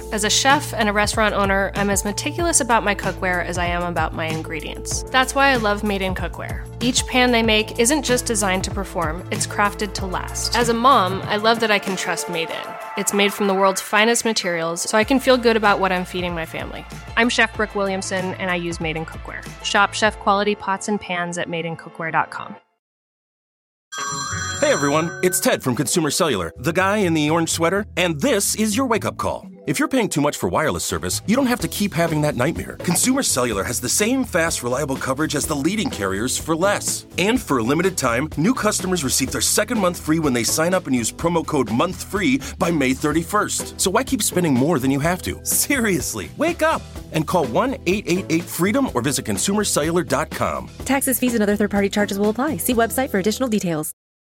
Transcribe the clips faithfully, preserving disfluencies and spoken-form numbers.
As a chef and a restaurant owner, I'm as meticulous about my cookware as I am about my ingredients. That's why I love Made in Cookware. Each pan they make isn't just designed to perform, it's crafted to last. As a mom, I love that I can trust Made in. It's made from the world's finest materials, so I can feel good about what I'm feeding my family. I'm Chef Brooke Williamson, and I use Made in Cookware. Shop chef quality pots and pans at made in cookware dot com. Hey everyone, it's Ted from Consumer Cellular, the guy in the orange sweater, and this is your wake-up call. If you're paying too much for wireless service, you don't have to keep having that nightmare. Consumer Cellular has the same fast, reliable coverage as the leading carriers for less. And for a limited time, new customers receive their second month free when they sign up and use promo code MONTHFREE by May thirty-first. So why keep spending more than you have to? Seriously, wake up and call one eight eight eight FREEDOM or visit consumer cellular dot com. Taxes, fees, and other third-party charges will apply. See website for additional details.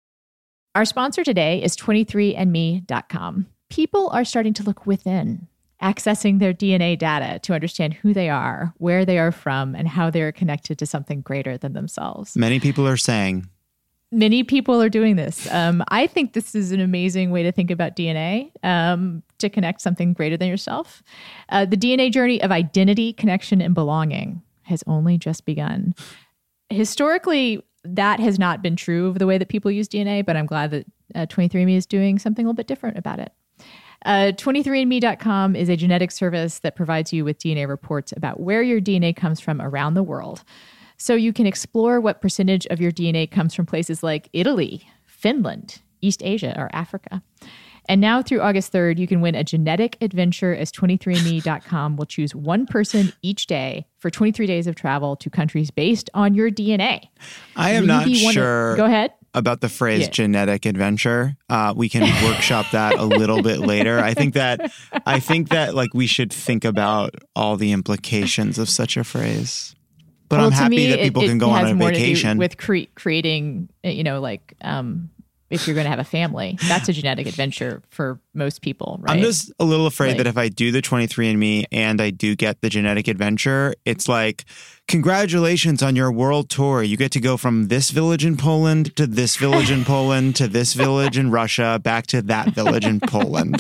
Our sponsor today is twenty-three and me dot com. People are starting to look within, accessing their D N A data to understand who they are, where they are from, and how they are connected to something greater than themselves. Many people are saying. Many people are doing this. Um, I think this is an amazing way to think about D N A, um, to connect something greater than yourself. Uh, the D N A journey of identity, connection, and belonging has only just begun. Historically, that has not been true of the way that people use D N A, but I'm glad that uh, twenty-three and me is doing something a little bit different about it. Uh, twenty-three and me dot com is a genetic service that provides you with D N A reports about where your D N A comes from around the world. So you can explore what percentage of your D N A comes from places like Italy, Finland, East Asia, or Africa. And now through August third, you can win a genetic adventure as twenty-three and me dot com will choose one person each day for twenty-three days of travel to countries based on your D N A. I am not sure of, go ahead. about the phrase yeah. genetic adventure. Uh, we can workshop that a little bit later. I think that I think that like we should think about all the implications of such a phrase. But well, I'm happy me, that people it, can go it on has a more to do vacation with cre- creating, you know, like um, if you're going to have a family, that's a genetic adventure for most people, right? I'm just a little afraid like, that if I do the twenty-three and me and I do get the genetic adventure, it's like, congratulations on your world tour. You get to go from this village in Poland to this village in Poland to this village in Russia, back to that village in Poland.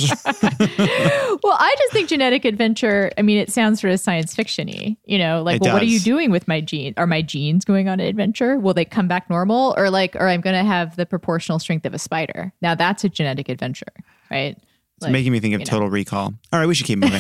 Well, I just think genetic adventure, I mean, it sounds sort of science fiction-y, you know, like, It well, what are does. you doing with my genes? Are my genes going on an adventure? Will they come back normal? Or like, or I'm going to have the proportional strength of a spider. Now that's a genetic adventure, right? It's Like, making me think of you know. Total Recall. All right, we should keep moving.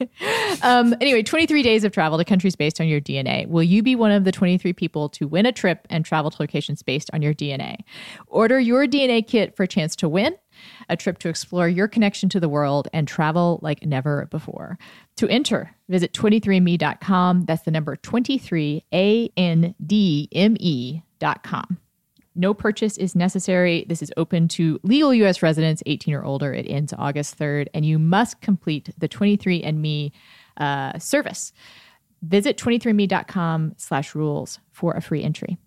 Um, anyway, twenty-three days of travel to countries based on your D N A. Will you be one of the twenty-three people to win a trip and travel to locations based on your D N A? Order your D N A kit for a chance to win, a trip to explore your connection to the world and travel like never before. To enter, visit twenty-three and me dot com. That's the number twenty-three, A N D M E dot com. No purchase is necessary. This is open to legal U S residents eighteen or older. It ends August third, and you must complete the twenty-three and me uh, service. Visit twenty-three and me dot com slash rules for a free entry.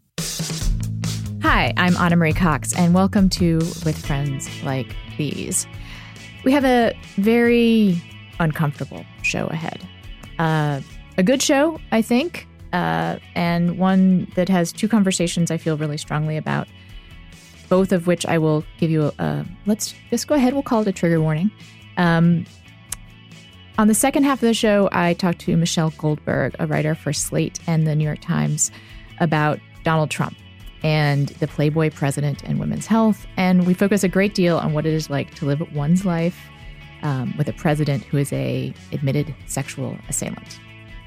Hi, I'm Anna Marie Cox, and welcome to With Friends Like These. We have a very uncomfortable show ahead. Uh, a good show, I think. Uh, and one that has two conversations I feel really strongly about, both of which I will give you a, a let's just go ahead, we'll call it a trigger warning. Um, on the second half of the show, I talked to Michelle Goldberg, a writer for Slate and the New York Times, about Donald Trump and the Playboy president and women's health. And we focus a great deal on what it is like to live one's life um, with a president who is a admitted sexual assailant.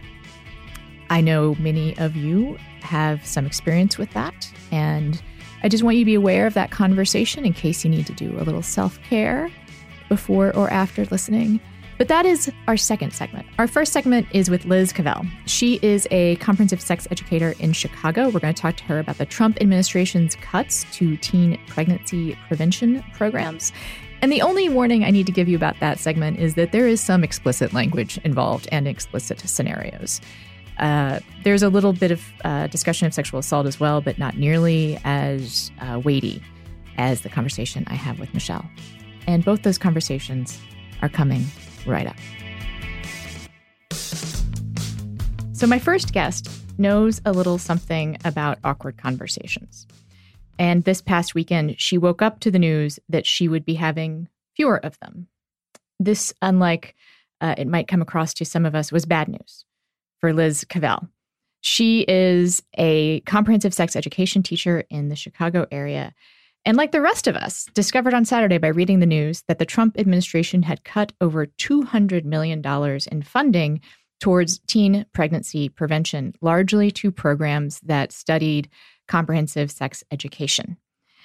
I know many of you have some experience with that, and I just want you to be aware of that conversation in case you need to do a little self-care before or after listening. But that is our second segment. Our first segment is with Liz Cavell. She is a comprehensive sex educator in Chicago. We're going to talk to her about the Trump administration's cuts to teen pregnancy prevention programs. And the only warning I need to give you about that segment is that there is some explicit language involved and explicit scenarios. Uh, there's a little bit of uh, discussion of sexual assault as well, but not nearly as uh, weighty as the conversation I have with Michelle. And both those conversations are coming right up. So my first guest knows a little something about awkward conversations. And this past weekend, she woke up to the news that she would be having fewer of them. This, unlike uh, it might come across to some of us, was bad news for Liz Cavell. She is a comprehensive sex education teacher in the Chicago area. And like the rest of us, discovered on Saturday by reading the news that the Trump administration had cut over two hundred million dollars in funding towards teen pregnancy prevention, largely to programs that studied comprehensive sex education.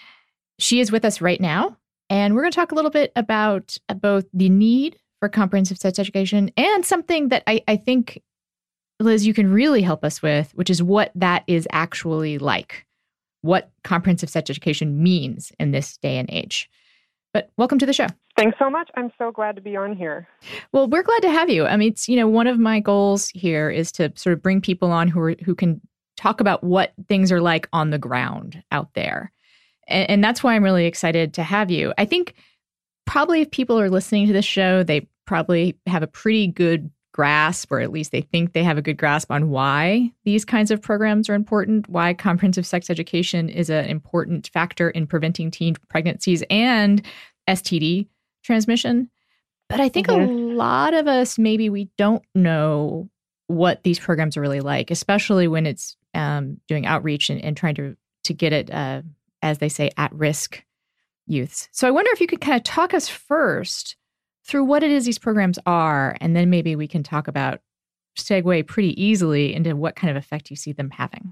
She is with us right now, and we're going to talk a little bit about both the need for comprehensive sex education and something that I, I think, Liz, you can really help us with, which is what that is actually like, what comprehensive sex education means in this day and age. But welcome to the show. Thanks so much. I'm so glad to be on here. Well, we're glad to have you. I mean, it's, you know, one of my goals here is to sort of bring people on who are, who can talk about what things are like on the ground out there. And, and that's why I'm really excited to have you. I think probably if people are listening to this show, they probably have a pretty good grasp, or at least they think they have a good grasp on why these kinds of programs are important, why comprehensive sex education is an important factor in preventing teen pregnancies and S T D transmission. But I think mm-hmm. a lot of us, maybe we don't know what these programs are really like, especially when it's um, doing outreach and, and trying to, to get it, uh, as they say, at-risk youths. So I wonder if you could kind of talk us first through what it is these programs are, and then maybe we can talk about, segue pretty easily into what kind of effect you see them having.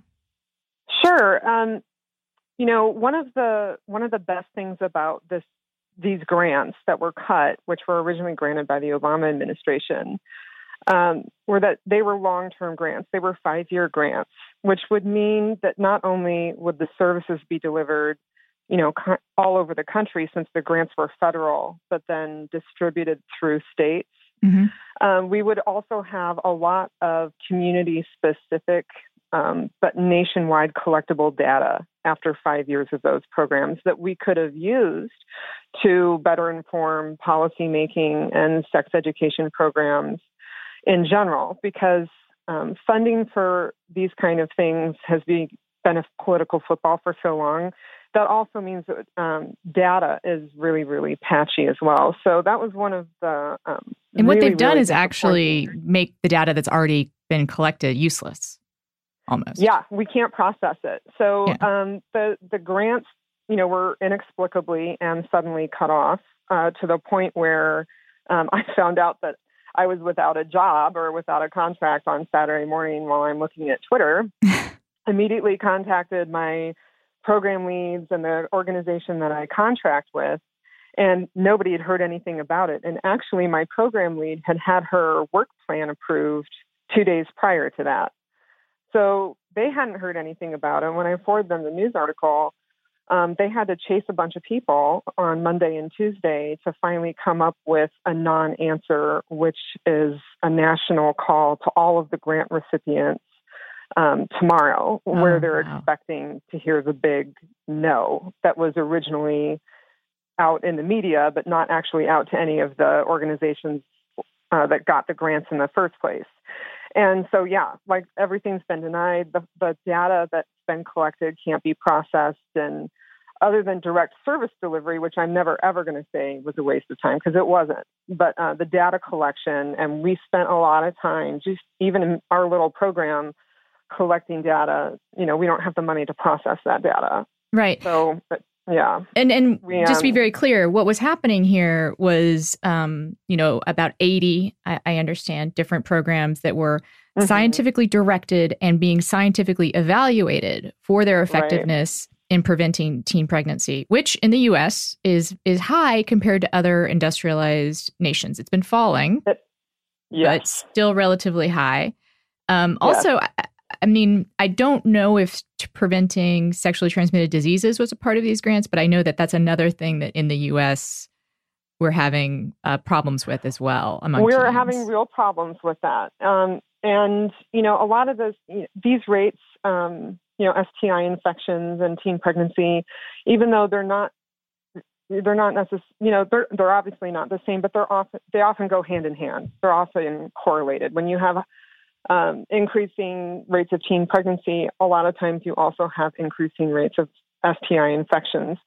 Sure. Um, you know, one of the one of the best things about this these grants that were cut, which were originally granted by the Obama administration, um, were that they were long-term grants. They were five-year grants, which would mean that not only would the services be delivered, you know, co- all over the country since the grants were federal, but then distributed through states. Mm-hmm. Um, we would also have a lot of community-specific um, but nationwide collectible data after five years of those programs that we could have used to better inform policymaking and sex education programs in general, because um, funding for these kind of things has been, been a political football for so long. That also means that um, data is really, really patchy as well. So that was one of the um, and what really, they've done really is actually make the data that's already been collected useless, almost. Yeah, we can't process it. So yeah. um, the the grants, you know, were inexplicably and suddenly cut off uh, to the point where um, I found out that I was without a job or without a contract on Saturday morning while I'm looking at Twitter. Immediately contacted my program leads and the organization that I contract with, and nobody had heard anything about it. And actually, my program lead had had her work plan approved two days prior to that. So they hadn't heard anything about it. When I forwarded them the news article, um, they had to chase a bunch of people on Monday and Tuesday to finally come up with a non-answer, which is a national call to all of the grant recipients Um, tomorrow, oh, where they're wow. expecting to hear the big no that was originally out in the media, but not actually out to any of the organizations uh, that got the grants in the first place. And so, yeah, like everything's been denied. The, the data that's been collected can't be processed. And other than direct service delivery, which I'm never, ever going to say was a waste of time, because it wasn't. But uh, the data collection, and we spent a lot of time, just even in our little program, collecting data. You know, we don't have the money to process that data. Right. So, but, yeah. And and we, um, just to be very clear, what was happening here was, um, you know, about eighty, I, I understand, different programs that were mm-hmm. scientifically directed and being scientifically evaluated for their effectiveness right. in preventing teen pregnancy, which in the U S is is high compared to other industrialized nations. It's been falling, it, yes. but still relatively high. Um, also, yes. I, I mean, I don't know if preventing sexually transmitted diseases was a part of these grants, but I know that that's another thing that in the U S we're having uh, problems with as well. Among we're teens. having real problems with that. Um, and, you know, a lot of those, you know, these rates, um, you know, S T I infections and teen pregnancy, even though they're not, they're not necessarily, you know, they're, they're obviously not the same, but they're often, they often go hand in hand. They're often correlated. When you have Um, increasing rates of teen pregnancy, a lot of times you also have increasing rates of S T I infections.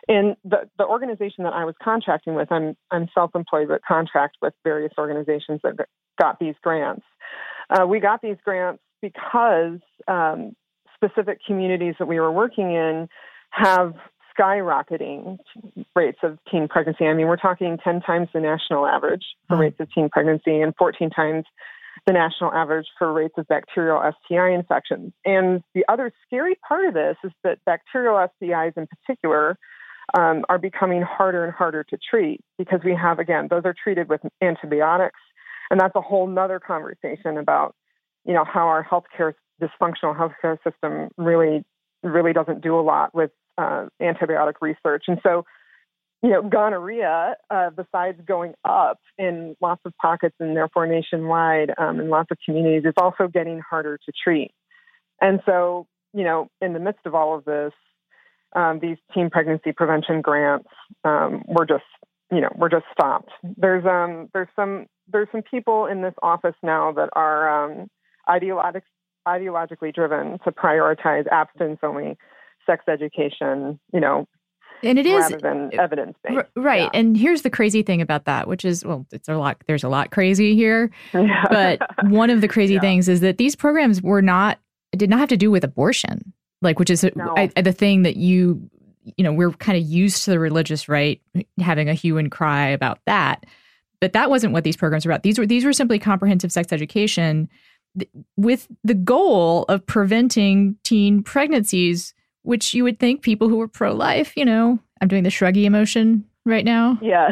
in the, the organization that I was contracting with, I'm I'm self-employed, but contract with various organizations that got these grants. Uh, we got these grants because um, specific communities that we were working in have skyrocketing rates of teen pregnancy. I mean, we're talking ten times the national average for rates of teen pregnancy and fourteen times the national average for rates of bacterial S T I infections. And the other scary part of this is that bacterial S T Is in particular um, are becoming harder and harder to treat because we have, again, those are treated with antibiotics. And that's a whole nother conversation about, you know, how our healthcare, dysfunctional healthcare system really, really doesn't do a lot with uh, antibiotic research. And so, you know, gonorrhea, uh, besides going up in lots of pockets and therefore nationwide um, in lots of communities, is also getting harder to treat. And so, you know, in the midst of all of this, um, these teen pregnancy prevention grants um, were just, you know, were just stopped. There's um, there's some there's some people in this office now that are um, ideologic, ideologically driven to prioritize abstinence-only sex education, you know, and it is rather than evidence-based. R- right. Yeah. And here's the crazy thing about that, which is, well, it's a lot, there's a lot crazy here. Yeah. But one of the crazy yeah. things is that these programs were not, did not have to do with abortion, like, which is no. I, the thing that you, you know, we're kind of used to the religious right, having a hue and cry about that. But that wasn't what these programs were about. These were, these were simply comprehensive sex education th- with the goal of preventing teen pregnancies, which you would think people who were pro-life, you know, I'm doing the shruggy emotion right now. Yes.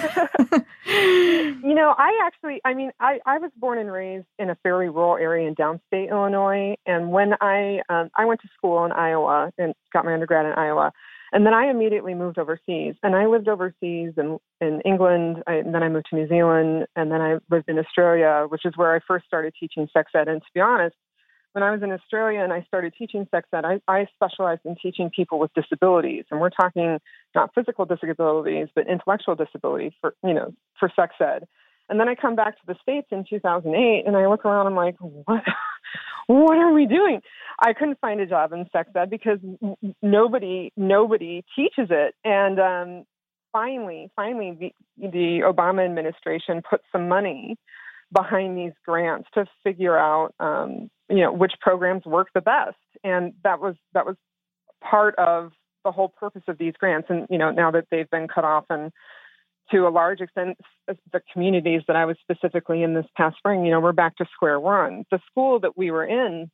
You know, I actually, I mean, I, I was born and raised in a fairly rural area in downstate Illinois. And when I, um, I went to school in Iowa and got my undergrad in Iowa, and then I immediately moved overseas. And I lived overseas in, in England, I, and then I moved to New Zealand, and then I lived in Australia, which is where I first started teaching sex ed. And to be honest, when I was in Australia and I started teaching sex ed, I, I specialized in teaching people with disabilities. And we're talking not physical disabilities, but intellectual disabilities for, you know, for sex ed. And then I come back to the States in two thousand eight and I look around, I'm like, what, what are we doing? I couldn't find a job in sex ed because nobody, nobody teaches it. And um, finally, finally, the, the Obama administration put some money behind these grants to figure out, um, you know, which programs work the best. And that was, that was part of the whole purpose of these grants. And, you know, now that they've been cut off and to a large extent, the communities that I was specifically in this past spring, you know, we're back to square one. The school that we were in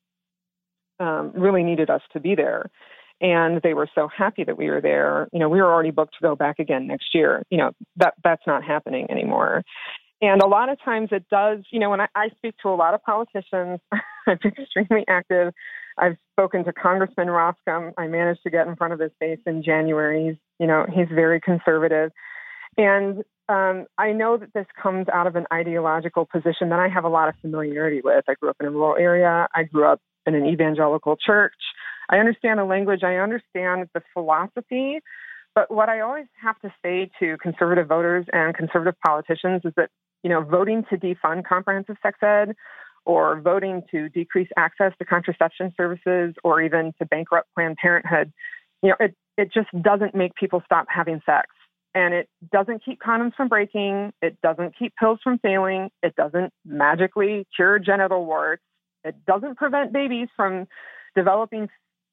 um, really needed us to be there. And they were so happy that we were there. You know, we were already booked to go back again next year. You know, that that's not happening anymore. And a lot of times it does, you know, when I, I speak to a lot of politicians, I'm extremely active. I've spoken to Congressman Roskam. I managed to get in front of his face in January. He's, you know, he's very conservative. And um, I know that this comes out of an ideological position that I have a lot of familiarity with. I grew up in a rural area. I grew up in an evangelical church. I understand the language. I understand the philosophy. But what I always have to say to conservative voters and conservative politicians is that, you know, voting to defund comprehensive sex ed or voting to decrease access to contraception services or even to bankrupt Planned Parenthood, you know, it, it just doesn't make people stop having sex. And it doesn't keep condoms from breaking. It doesn't keep pills from failing. It doesn't magically cure genital warts. It doesn't prevent babies from developing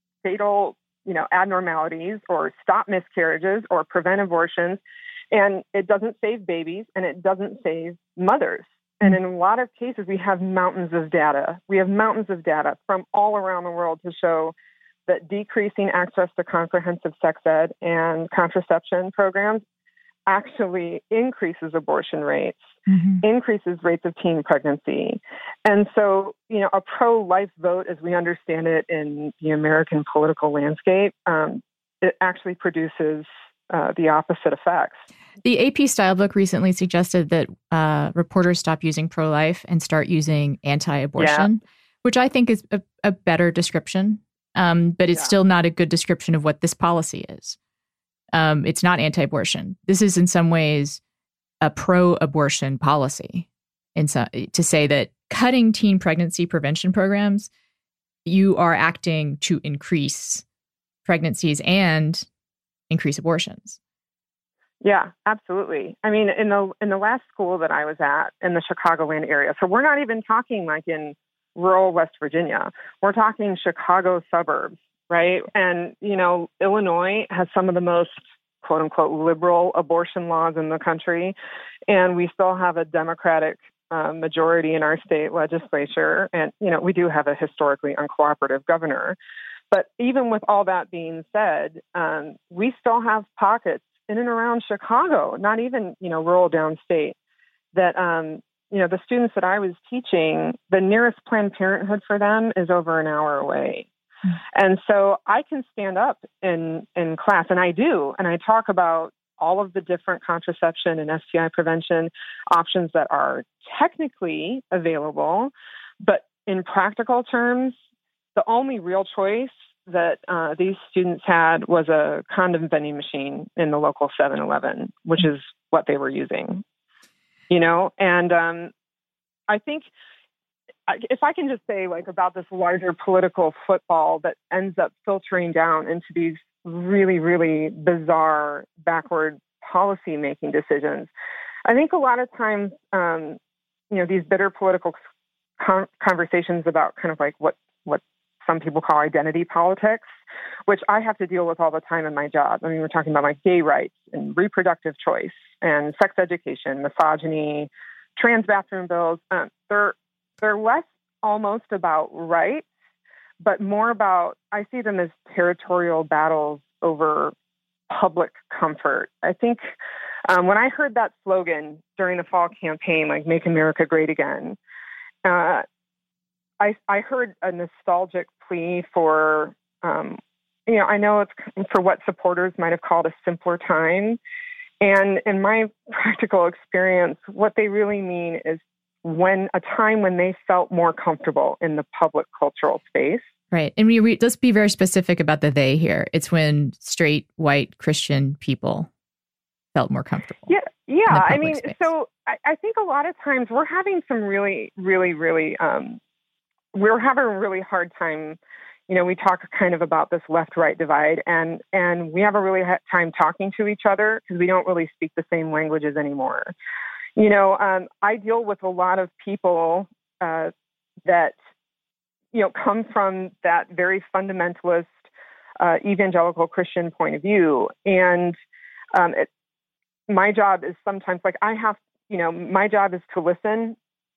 fatal, you know, abnormalities or stop miscarriages or prevent abortions. And it doesn't save babies and it doesn't save mothers. And in a lot of cases, we have mountains of data. We have mountains of data from all around the world to show that decreasing access to comprehensive sex ed and contraception programs actually increases abortion rates, mm-hmm. increases rates of teen pregnancy. And so, you know, a pro-life vote, as we understand it in the American political landscape, um, it actually produces uh, the opposite effects. The A P Stylebook recently suggested that uh, reporters stop using pro-life and start using anti-abortion, yeah. which I think is a, a better description. Um, but it's yeah. still not a good description of what this policy is. Um, it's not anti-abortion. This is in some ways a pro-abortion policy. In so, to say that cutting teen pregnancy prevention programs, you are acting to increase pregnancies and increase abortions. Yeah, absolutely. I mean, in the in the last school that I was at in the Chicagoland area, so we're not even talking like in rural West Virginia. We're talking Chicago suburbs, right? And, you know, Illinois has some of the most quote unquote liberal abortion laws in the country. And we still have a Democratic uh, majority in our state legislature. And, you know, we do have a historically uncooperative governor. But even with all that being said, um, we still have pockets in and around Chicago, not even, you know, rural downstate, that, um, you know, the students that I was teaching, the nearest Planned Parenthood for them is over an hour away. And so I can stand up in, in class, and I do, and I talk about all of the different contraception and S T I prevention options that are technically available. But in practical terms, the only real choice that uh, these students had was a condom vending machine in the local seven eleven, which is what they were using, you know? And um, I think if I can just say, like, about this larger political football that ends up filtering down into these really, really bizarre, backward policy-making decisions, I think a lot of times, um, you know, these bitter political con- conversations about kind of like what, what some people call identity politics, which I have to deal with all the time in my job. I mean, we're talking about like gay rights and reproductive choice and sex education, misogyny, trans bathroom bills. Um, they're They're less almost about rights, but more about, I see them as territorial battles over public comfort. I think um, when I heard that slogan during the fall campaign, like Make America Great Again, uh, I, I heard a nostalgic plea for, um, you know, I know it's for what supporters might have called a simpler time. And in my practical experience, what they really mean is when a time when they felt more comfortable in the public cultural space. Right. And we re- let's be very specific about the they here. It's when straight, white, Christian people felt more comfortable. Yeah. Yeah. I mean, space. so I, I think a lot of times we're having some really, really, really, um, we're having a really hard time. You know, we talk kind of about this left-right divide, and, and we have a really hard time talking to each other because we don't really speak the same languages anymore. You know, um, I deal with a lot of people uh, that, you know, come from that very fundamentalist uh, evangelical Christian point of view. And um, it, my job is sometimes like I have, you know, my job is to listen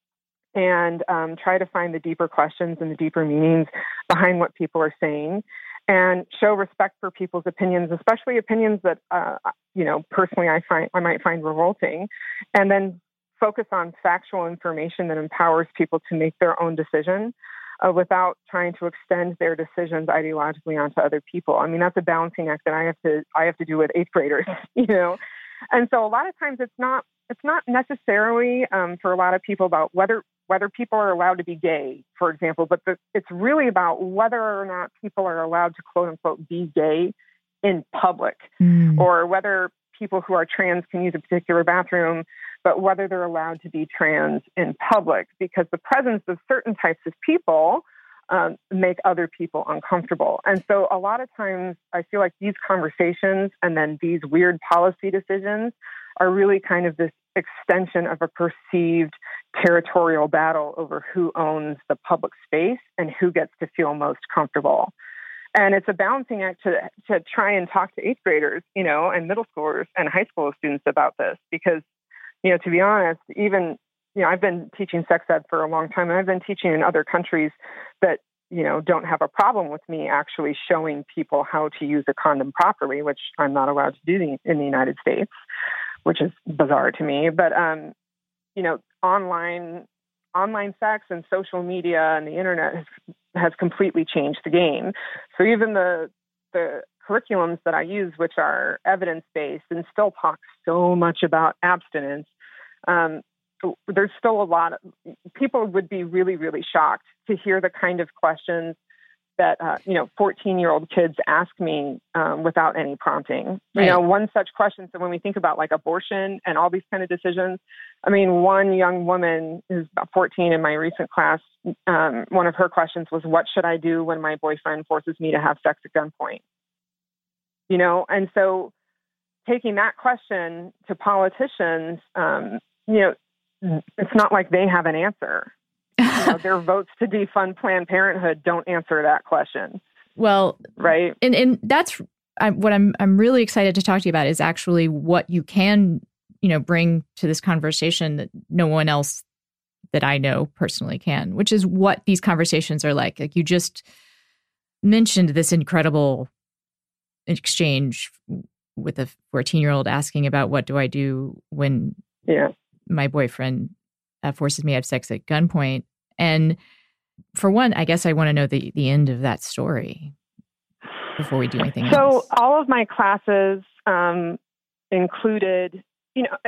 and um, try to find the deeper questions and the deeper meanings behind what people are saying, and show respect for people's opinions, especially opinions that, uh, you know, personally I find I might find revolting, and then focus on factual information that empowers people to make their own decision uh, without trying to extend their decisions ideologically onto other people. I mean, that's a balancing act that I have to I have to do with eighth graders, you know, and so a lot of times it's not it's not necessarily um, for a lot of people about whether. whether people are allowed to be gay, for example, but the, it's really about whether or not people are allowed to, quote unquote, be gay in public, mm. or whether people who are trans can use a particular bathroom, but whether they're allowed to be trans in public, because the presence of certain types of people um, make other people uncomfortable. And so a lot of times I feel like these conversations and then these weird policy decisions are really kind of this extension of a perceived territorial battle over who owns the public space and who gets to feel most comfortable. And it's a balancing act to to try and talk to eighth graders, you know, and middle schoolers and high school students about this, because, you know, to be honest, even, you know, I've been teaching sex ed for a long time, and I've been teaching in other countries that, you know, don't have a problem with me actually showing people how to use a condom properly, which I'm not allowed to do in the United States, which is bizarre to me. But, um, you know, online online sex and social media and the internet has, has completely changed the game. So even the the curriculums that I use, which are evidence-based and still talk so much about abstinence, um, there's still a lot of people would be really, really shocked to hear the kind of questions that, uh, you know, fourteen-year-old kids ask me um, without any prompting. Right. You know, one such question, so when we think about like abortion and all these kind of decisions, I mean, one young woman who's about fourteen in my recent class, um, one of her questions was, what should I do when my boyfriend forces me to have sex at gunpoint? you know? And so taking that question to politicians, um, you know, it's not like they have an answer. You know, their votes to defund Planned Parenthood don't answer that question. Well, right. And and that's I, what I'm I'm really excited to talk to you about is actually what you can, you know, bring to this conversation that no one else that I know personally can, which is what these conversations are like. Like you just mentioned this incredible exchange with a fourteen-year-old asking about what do I do when yeah. my boyfriend uh, forces me to have sex at gunpoint. And for one, I guess I want to know the, the end of that story before we do anything so else. So all of my classes um, included, you know,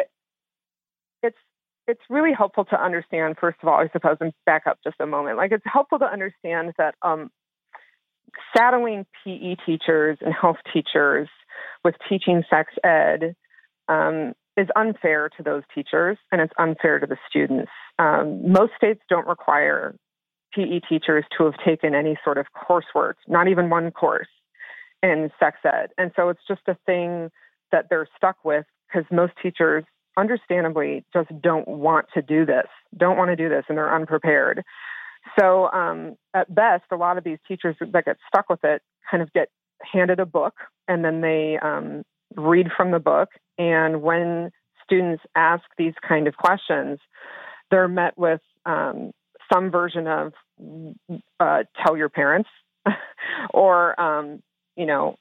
it's it's really helpful to understand, first of all, I suppose, and back up just a moment. Like it's helpful to understand that um, saddling P E teachers and health teachers with teaching sex ed um, is unfair to those teachers and it's unfair to the students. Um, most states don't require P E teachers to have taken any sort of coursework, not even one course in sex ed. And so it's just a thing that they're stuck with because most teachers, understandably, just don't want to do this, don't want to do this, and they're unprepared. So um, at best, a lot of these teachers that get stuck with it kind of get handed a book and then they um, read from the book. And when students ask these kind of questions, they're met with um, some version of uh, tell your parents or, um, you know,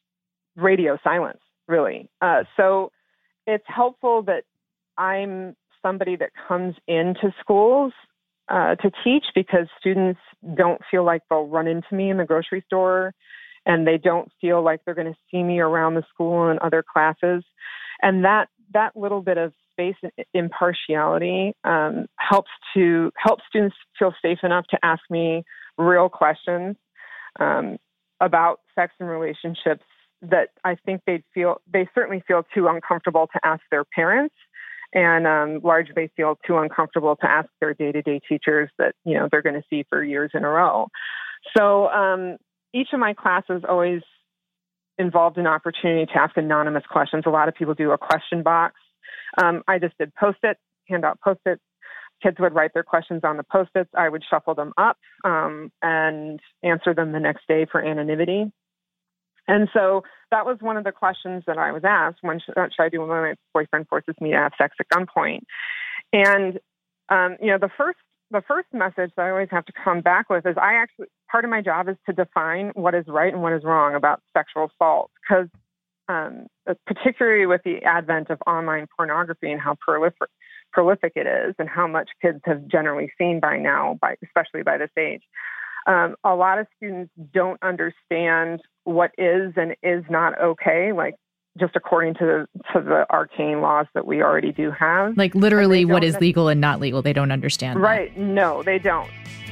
radio silence, really. Uh, so it's helpful that I'm somebody that comes into schools uh, to teach because students don't feel like they'll run into me in the grocery store and they don't feel like they're going to see me around the school and other classes. And that that little bit of space and impartiality um, helps to help students feel safe enough to ask me real questions um, about sex and relationships that I think they'd feel, they certainly feel too uncomfortable to ask their parents and um, largely feel too uncomfortable to ask their day-to-day teachers that, you know, they're going to see for years in a row. So um, each of my classes always involved an opportunity to ask anonymous questions. A lot of people do a question box. Um, I just did Post-it, hand out Post-its. Kids would write their questions on the Post-its. I would shuffle them up um, and answer them the next day for anonymity. And so that was one of the questions that I was asked, when should, what should I do when my boyfriend forces me to have sex at gunpoint? And, um, you know, the first the first message that I always have to come back with is I actually, part of my job is to define what is right and what is wrong about sexual assault. Because um, particularly with the advent of online pornography and how prolific, prolific it is and how much kids have generally seen by now, by especially by this age. Um, a lot of students don't understand what is and is not okay, like just according to the, to the arcane laws that we already do have. Like literally what is legal and not legal. They don't understand Right. that. No, they don't.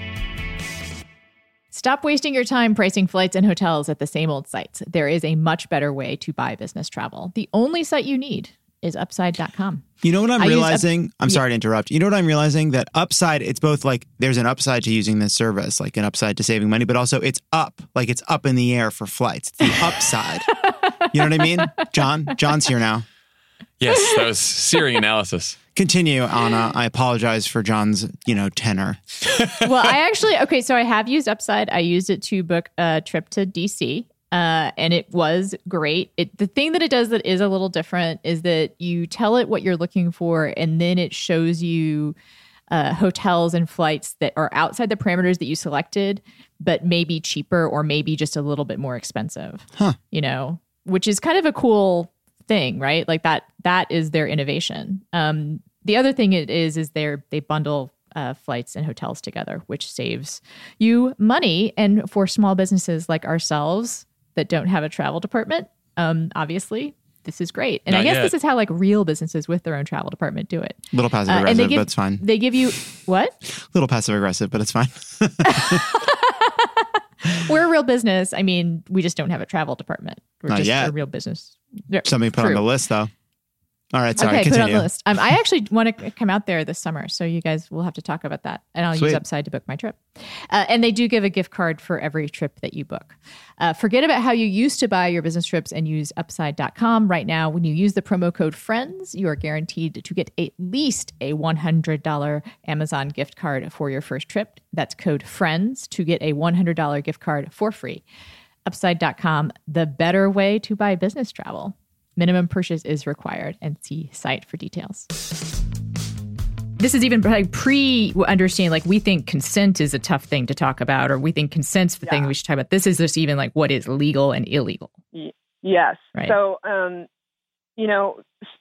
Stop wasting your time pricing flights and hotels at the same old sites. There is a much better way to buy business travel. The only site you need is upside dot com. You know what I'm I realizing? Up- I'm yeah. sorry to interrupt. You know what I'm realizing? That Upside, it's both like there's an upside to using this service, like an upside to saving money, but also it's up, like it's up in the air for flights. It's the upside. You know what I mean? John? John's here now. Yes, that was Siri analysis. Continue, Anna. I apologize for John's, you know, tenor. Well, I actually, okay, so I have used Upside. I used it to book a trip to D C. Uh, and it was great. It, the thing that it does that is a little different is that you tell it what you're looking for, and then it shows you uh, hotels and flights that are outside the parameters that you selected, but maybe cheaper or maybe just a little bit more expensive. Huh. You know, which is kind of a cool thing, right? Like that. That is their innovation. Um, the other thing it is is they they bundle Uh, flights and hotels together, which saves you money. And for small businesses like ourselves that don't have a travel department, um, obviously, this is great. And Not I guess yet. this is how like real businesses with their own travel department do it. Little passive Uh, and aggressive, they give, but it's fine. They give you what? Little passive aggressive, but it's fine. We're a real business. I mean, we just don't have a travel department. We're Not just yet. a real business. Yeah, Something put on true. the list, though. All right, sorry, okay, continue. put it on the list. Um, I actually want to come out there this summer, so you guys will have to talk about that. And I'll Sweet. use Upside to book my trip. Uh, and they do give a gift card for every trip that you book. Uh, forget about how you used to buy your business trips and use upside dot com. Right now, when you use the promo code FRIENDS, you are guaranteed to get at least a one hundred dollars Amazon gift card for your first trip. That's code FRIENDS to get a one hundred dollars gift card for free. upside dot com, the better way to buy business travel. Minimum purchase is required, and see site for details. This is even like pre-understanding, like we think consent is a tough thing to talk about, or we think consent's the yeah. thing we should talk about. This is just even like what is legal and illegal. Y- yes. Right. So, um, you know,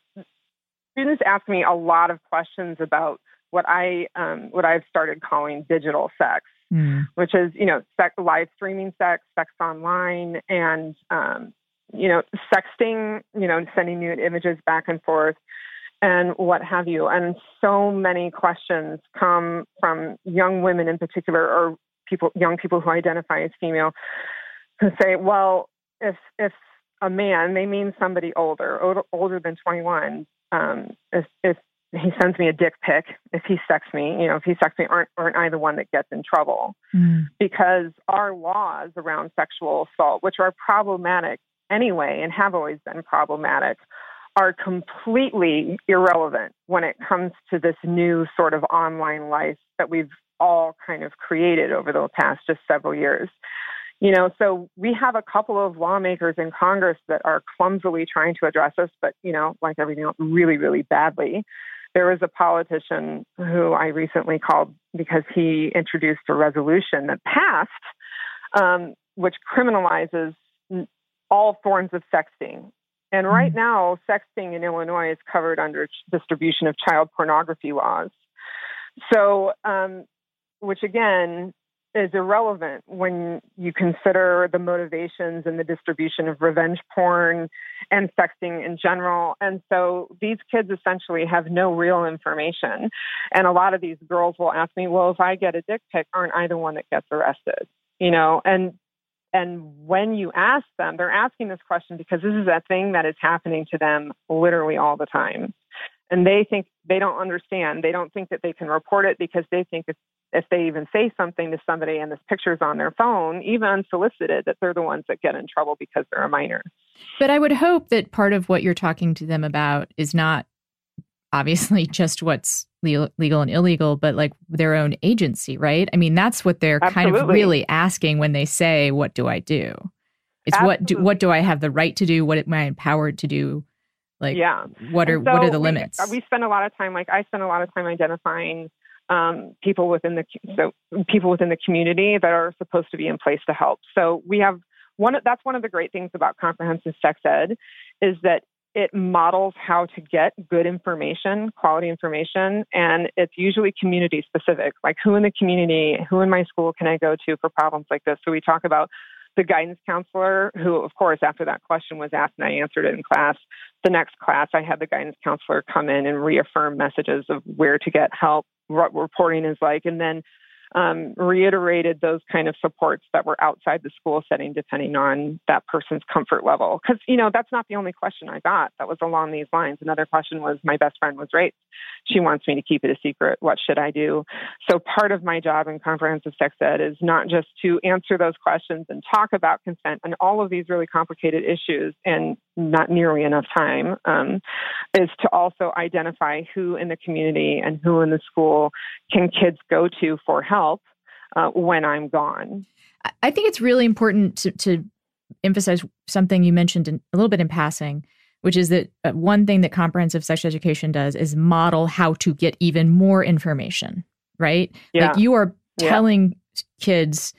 students ask me a lot of questions about what I um, what I've started calling digital sex, mm. which is, you know, sex, live streaming sex, sex online, and um, you know, sexting, you know, sending nude images back and forth and what have you. And so many questions come from young women in particular, or people, young people who identify as female, who say, well, if, if a man, they mean somebody older, older, older than twenty-one, um, if, if he sends me a dick pic, if he sexts me, you know, if he sexts me, aren't, aren't I the one that gets in trouble? Mm. Because our laws around sexual assault, which are problematic anyway, and have always been problematic, are completely irrelevant when it comes to this new sort of online life that we've all kind of created over the past just several years. You know, so we have a couple of lawmakers in Congress that are clumsily trying to address us, but, you know, like everything else, really, really badly. There was a politician who I recently called because he introduced a resolution that passed, um, which criminalizes all forms of sexting. And right now, sexting in Illinois is covered under distribution of child pornography laws. So, um, which again is irrelevant when you consider the motivations and the distribution of revenge porn and sexting in general. And so these kids essentially have no real information. And a lot of these girls will ask me, well, if I get a dick pic, aren't I the one that gets arrested? You know, and And when you ask them, they're asking this question because this is a thing that is happening to them literally all the time. And they think they don't understand. They don't think that they can report it because they think if, if they even say something to somebody and this picture's on their phone, even unsolicited, that they're the ones that get in trouble because they're a minor. But I would hope that part of what you're talking to them about is not obviously just what's legal, legal and illegal, but like their own agency, right? I mean, that's what they're Absolutely. kind of really asking when they say, what do I do? It's Absolutely. what do, what do I have the right to do? What am I empowered to do? Like, yeah. what are so what are the we, limits? We spend a lot of time, like I spend a lot of time identifying um, people within the so people within the community that are supposed to be in place to help. So we have one. That's one of the great things about comprehensive sex ed is that it models how to get good information, quality information, and it's usually community specific, like who in the community, who in my school can I go to for problems like this? So we talk about the guidance counselor, who, of course, after that question was asked and I answered it in class, the next class I had the guidance counselor come in and reaffirm messages of where to get help, what reporting is like, and then Um, reiterated those kind of supports that were outside the school setting, depending on that person's comfort level. Because, you know, that's not the only question I got that was along these lines. Another question was, my best friend was raped. She wants me to keep it a secret. What should I do? So part of my job in comprehensive sex ed is not just to answer those questions and talk about consent and all of these really complicated issues and not nearly enough time, um, is to also identify who in the community and who in the school can kids go to for help Uh, when I'm gone. I think it's really important to, to emphasize something you mentioned in, a little bit in passing, which is that uh, one thing that comprehensive sex education does is model how to get even more information, right? Yeah. Like you are telling yeah. kids,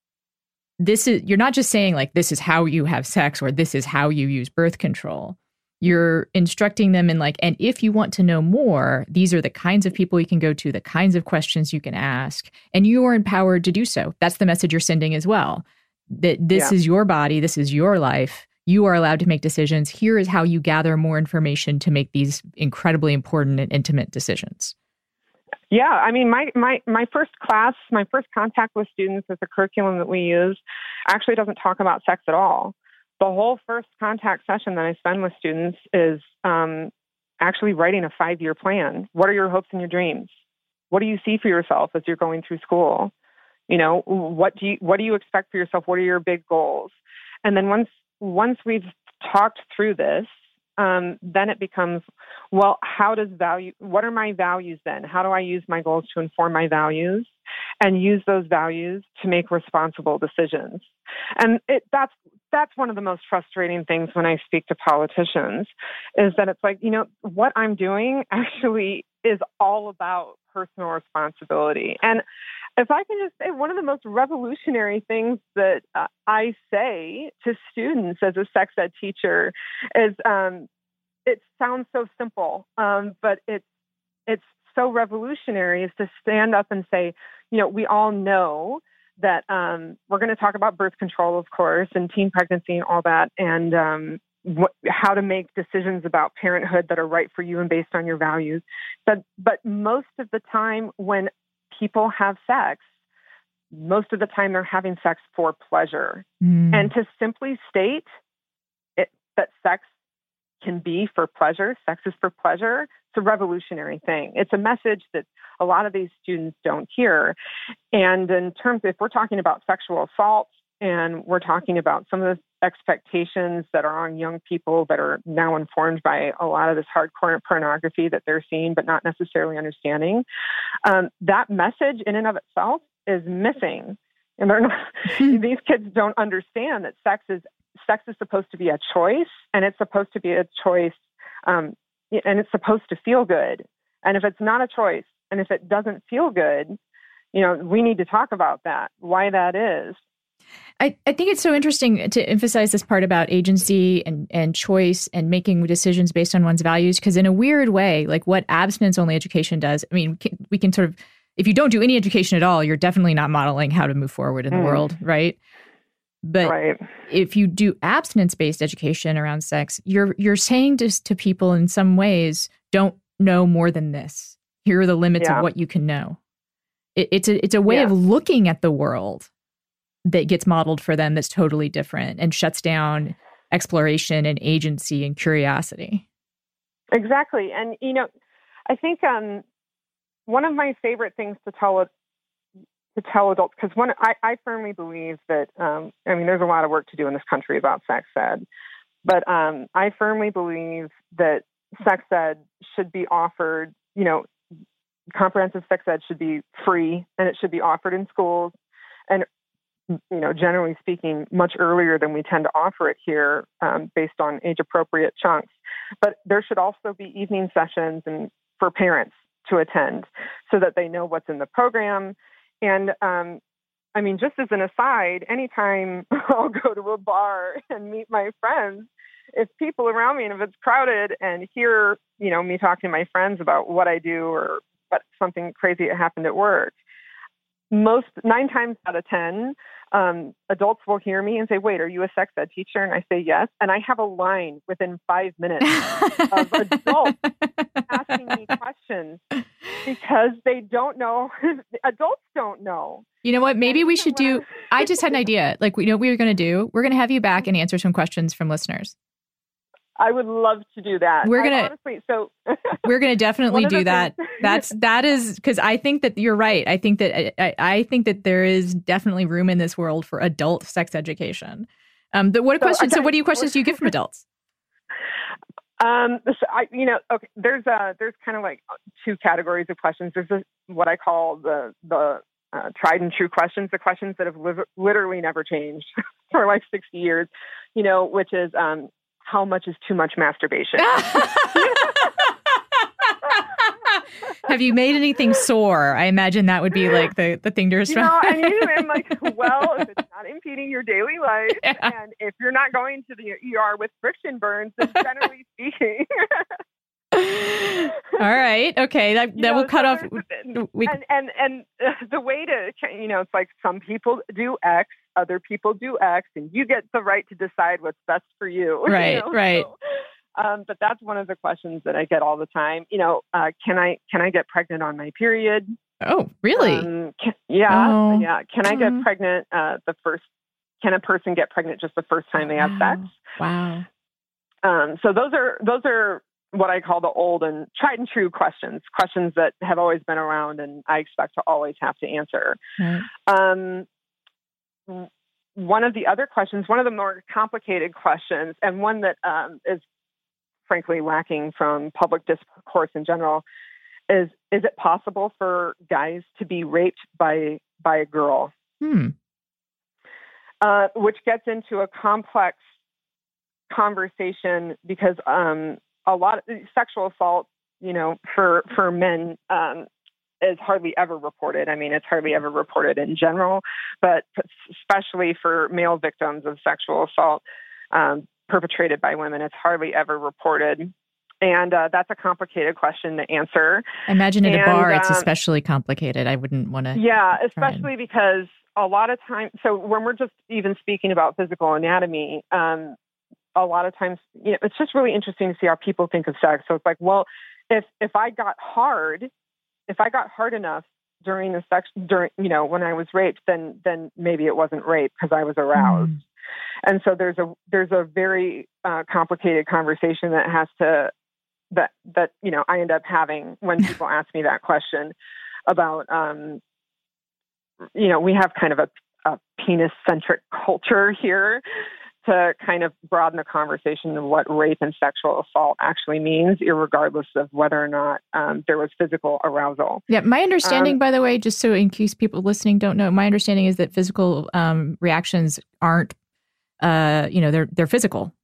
this is, you're not just saying like, this is how you have sex or this is how you use birth control. You're instructing them in like, and if you want to know more, these are the kinds of people you can go to, the kinds of questions you can ask, and you are empowered to do so. That's the message you're sending as well. That this yeah. is your body, this is your life. You are allowed to make decisions. Here is how you gather more information to make these incredibly important and intimate decisions. Yeah, I mean, my, my, my first class, my first contact with students with the curriculum that we use actually doesn't talk about sex at all. The whole first contact session that I spend with students is um, actually writing a five-year plan. What are your hopes and your dreams? What do you see for yourself as you're going through school? You know, what do you what do you expect for yourself? What are your big goals? And then once once we've talked through this, um, then it becomes, well, how does value, what are my values then? How do I use my goals to inform my values and use those values to make responsible decisions? And it, that's, that's one of the most frustrating things when I speak to politicians, is that it's like, you know, what I'm doing actually is all about personal responsibility. And if I can just say, one of the most revolutionary things that uh, I say to students as a sex ed teacher is, um, it sounds so simple, um, but it's it's so revolutionary, is to stand up and say, you know, we all know that um, we're going to talk about birth control, of course, and teen pregnancy and all that, and um, what, how to make decisions about parenthood that are right for you and based on your values. But but most of the time when people have sex, most of the time they're having sex for pleasure. Mm. And to simply state it, that sex can be for pleasure, sex is for pleasure, it's a revolutionary thing. It's a message that a lot of these students don't hear. And in terms, if we're talking about sexual assault, and we're talking about some of the expectations that are on young people that are now informed by a lot of this hardcore pornography that they're seeing, but not necessarily understanding, um, that message in and of itself is missing. And they're not, these kids don't understand that sex is sex is supposed to be a choice, and it's supposed to be a choice, um, and it's supposed to feel good. And if it's not a choice, and if it doesn't feel good, you know, we need to talk about that, why that is. I, I think it's so interesting to emphasize this part about agency and, and choice and making decisions based on one's values, because in a weird way, like what abstinence-only education does, I mean, we can sort of, if you don't do any education at all, you're definitely not modeling how to move forward in the mm. world, right? But right. if you do abstinence-based education around sex, you're you're saying to, to people in some ways, don't know more than this. Here are the limits yeah. of what you can know. It, it's a it's a way yeah. of looking at the world that gets modeled for them that's totally different and shuts down exploration and agency and curiosity. Exactly. And, you know, I think um, one of my favorite things to tell to tell adults, because one, I, I firmly believe that, um, I mean, there's a lot of work to do in this country about sex ed, but um, I firmly believe that sex ed should be offered, you know, comprehensive sex ed should be free, and it should be offered in schools, and, you know, generally speaking, much earlier than we tend to offer it here, um, based on age-appropriate chunks. But there should also be evening sessions and for parents to attend so that they know what's in the program. And, um, I mean, just as an aside, anytime I'll go to a bar and meet my friends, if people around me, and if it's crowded, and hear, you know, me talking to my friends about what I do or what something crazy that happened at work, most nine times out of ten, um, adults will hear me and say, "Wait, are you a sex ed teacher?" And I say, "Yes." And I have a line within five minutes of adults asking me questions because they don't know. Adults don't know. You know what? Maybe we should do. I just had an idea. Like, we know what we're going to do. We're going to have you back and answer some questions from listeners. I would love to do that. We're gonna I honestly, so we're gonna definitely do that. Things- That's that is because I think that you're right. I think that I, I think that there is definitely room in this world for adult sex education. Um, but what so, questions? Okay. So, what do you questions do you get from adults? Um, so I, you know, okay. There's uh there's kind of like two categories of questions. There's a, what I call the the uh, tried and true questions, the questions that have li- literally never changed for like sixty years. You know, which is um. How much is too much masturbation? Have you made anything sore? I imagine that would be like the, the thing to respond. You know, and you, I'm like, well, if it's not impeding your daily life, yeah. and if you're not going to the E R with friction burns, then generally speaking. All right. Okay. That, that know, will cut so off. We... And, and, and the way to, you know, it's like some people do X, other people do X, and you get the right to decide what's best for you. Right. You know? Right. So, um, but that's one of the questions that I get all the time. You know, uh, can I, can I get pregnant on my period? Oh, really? Um, can, yeah. Oh. Yeah. Can I get mm-hmm. pregnant, uh, the first, can a person get pregnant just the first time they have wow. sex? Wow. Um, so those are, those are, what I call the old and tried and true questions, questions that have always been around and I expect to always have to answer. Right. Um, one of the other questions, one of the more complicated questions, and one that um, is frankly lacking from public discourse in general, is, is it possible for guys to be raped by, by a girl? Hmm. Uh, which gets into a complex conversation because um, a lot of sexual assault, you know, for, for men um, is hardly ever reported. I mean, it's hardly ever reported in general, but especially for male victims of sexual assault um, perpetrated by women, it's hardly ever reported. And uh, that's a complicated question to answer. I imagine at and, a bar, it's um, especially complicated. I wouldn't want to. Yeah, especially and... because a lot of times, so when we're just even speaking about physical anatomy, um, a lot of times, you know, it's just really interesting to see how people think of sex. So it's like, well, if if I got hard, if I got hard enough during the sex, during, you know, when I was raped, then then maybe it wasn't rape because I was aroused. Mm. And so there's a there's a very uh, complicated conversation that has to that that you know I end up having when people ask me that question about um, you know, we have kind of a, a penis-centric culture here to kind of broaden the conversation of what rape and sexual assault actually means, irregardless of whether or not um, there was physical arousal. Yeah, my understanding, um, by the way, just so in case people listening don't know, my understanding is that physical um, reactions aren't, uh, you know, they're they're physical.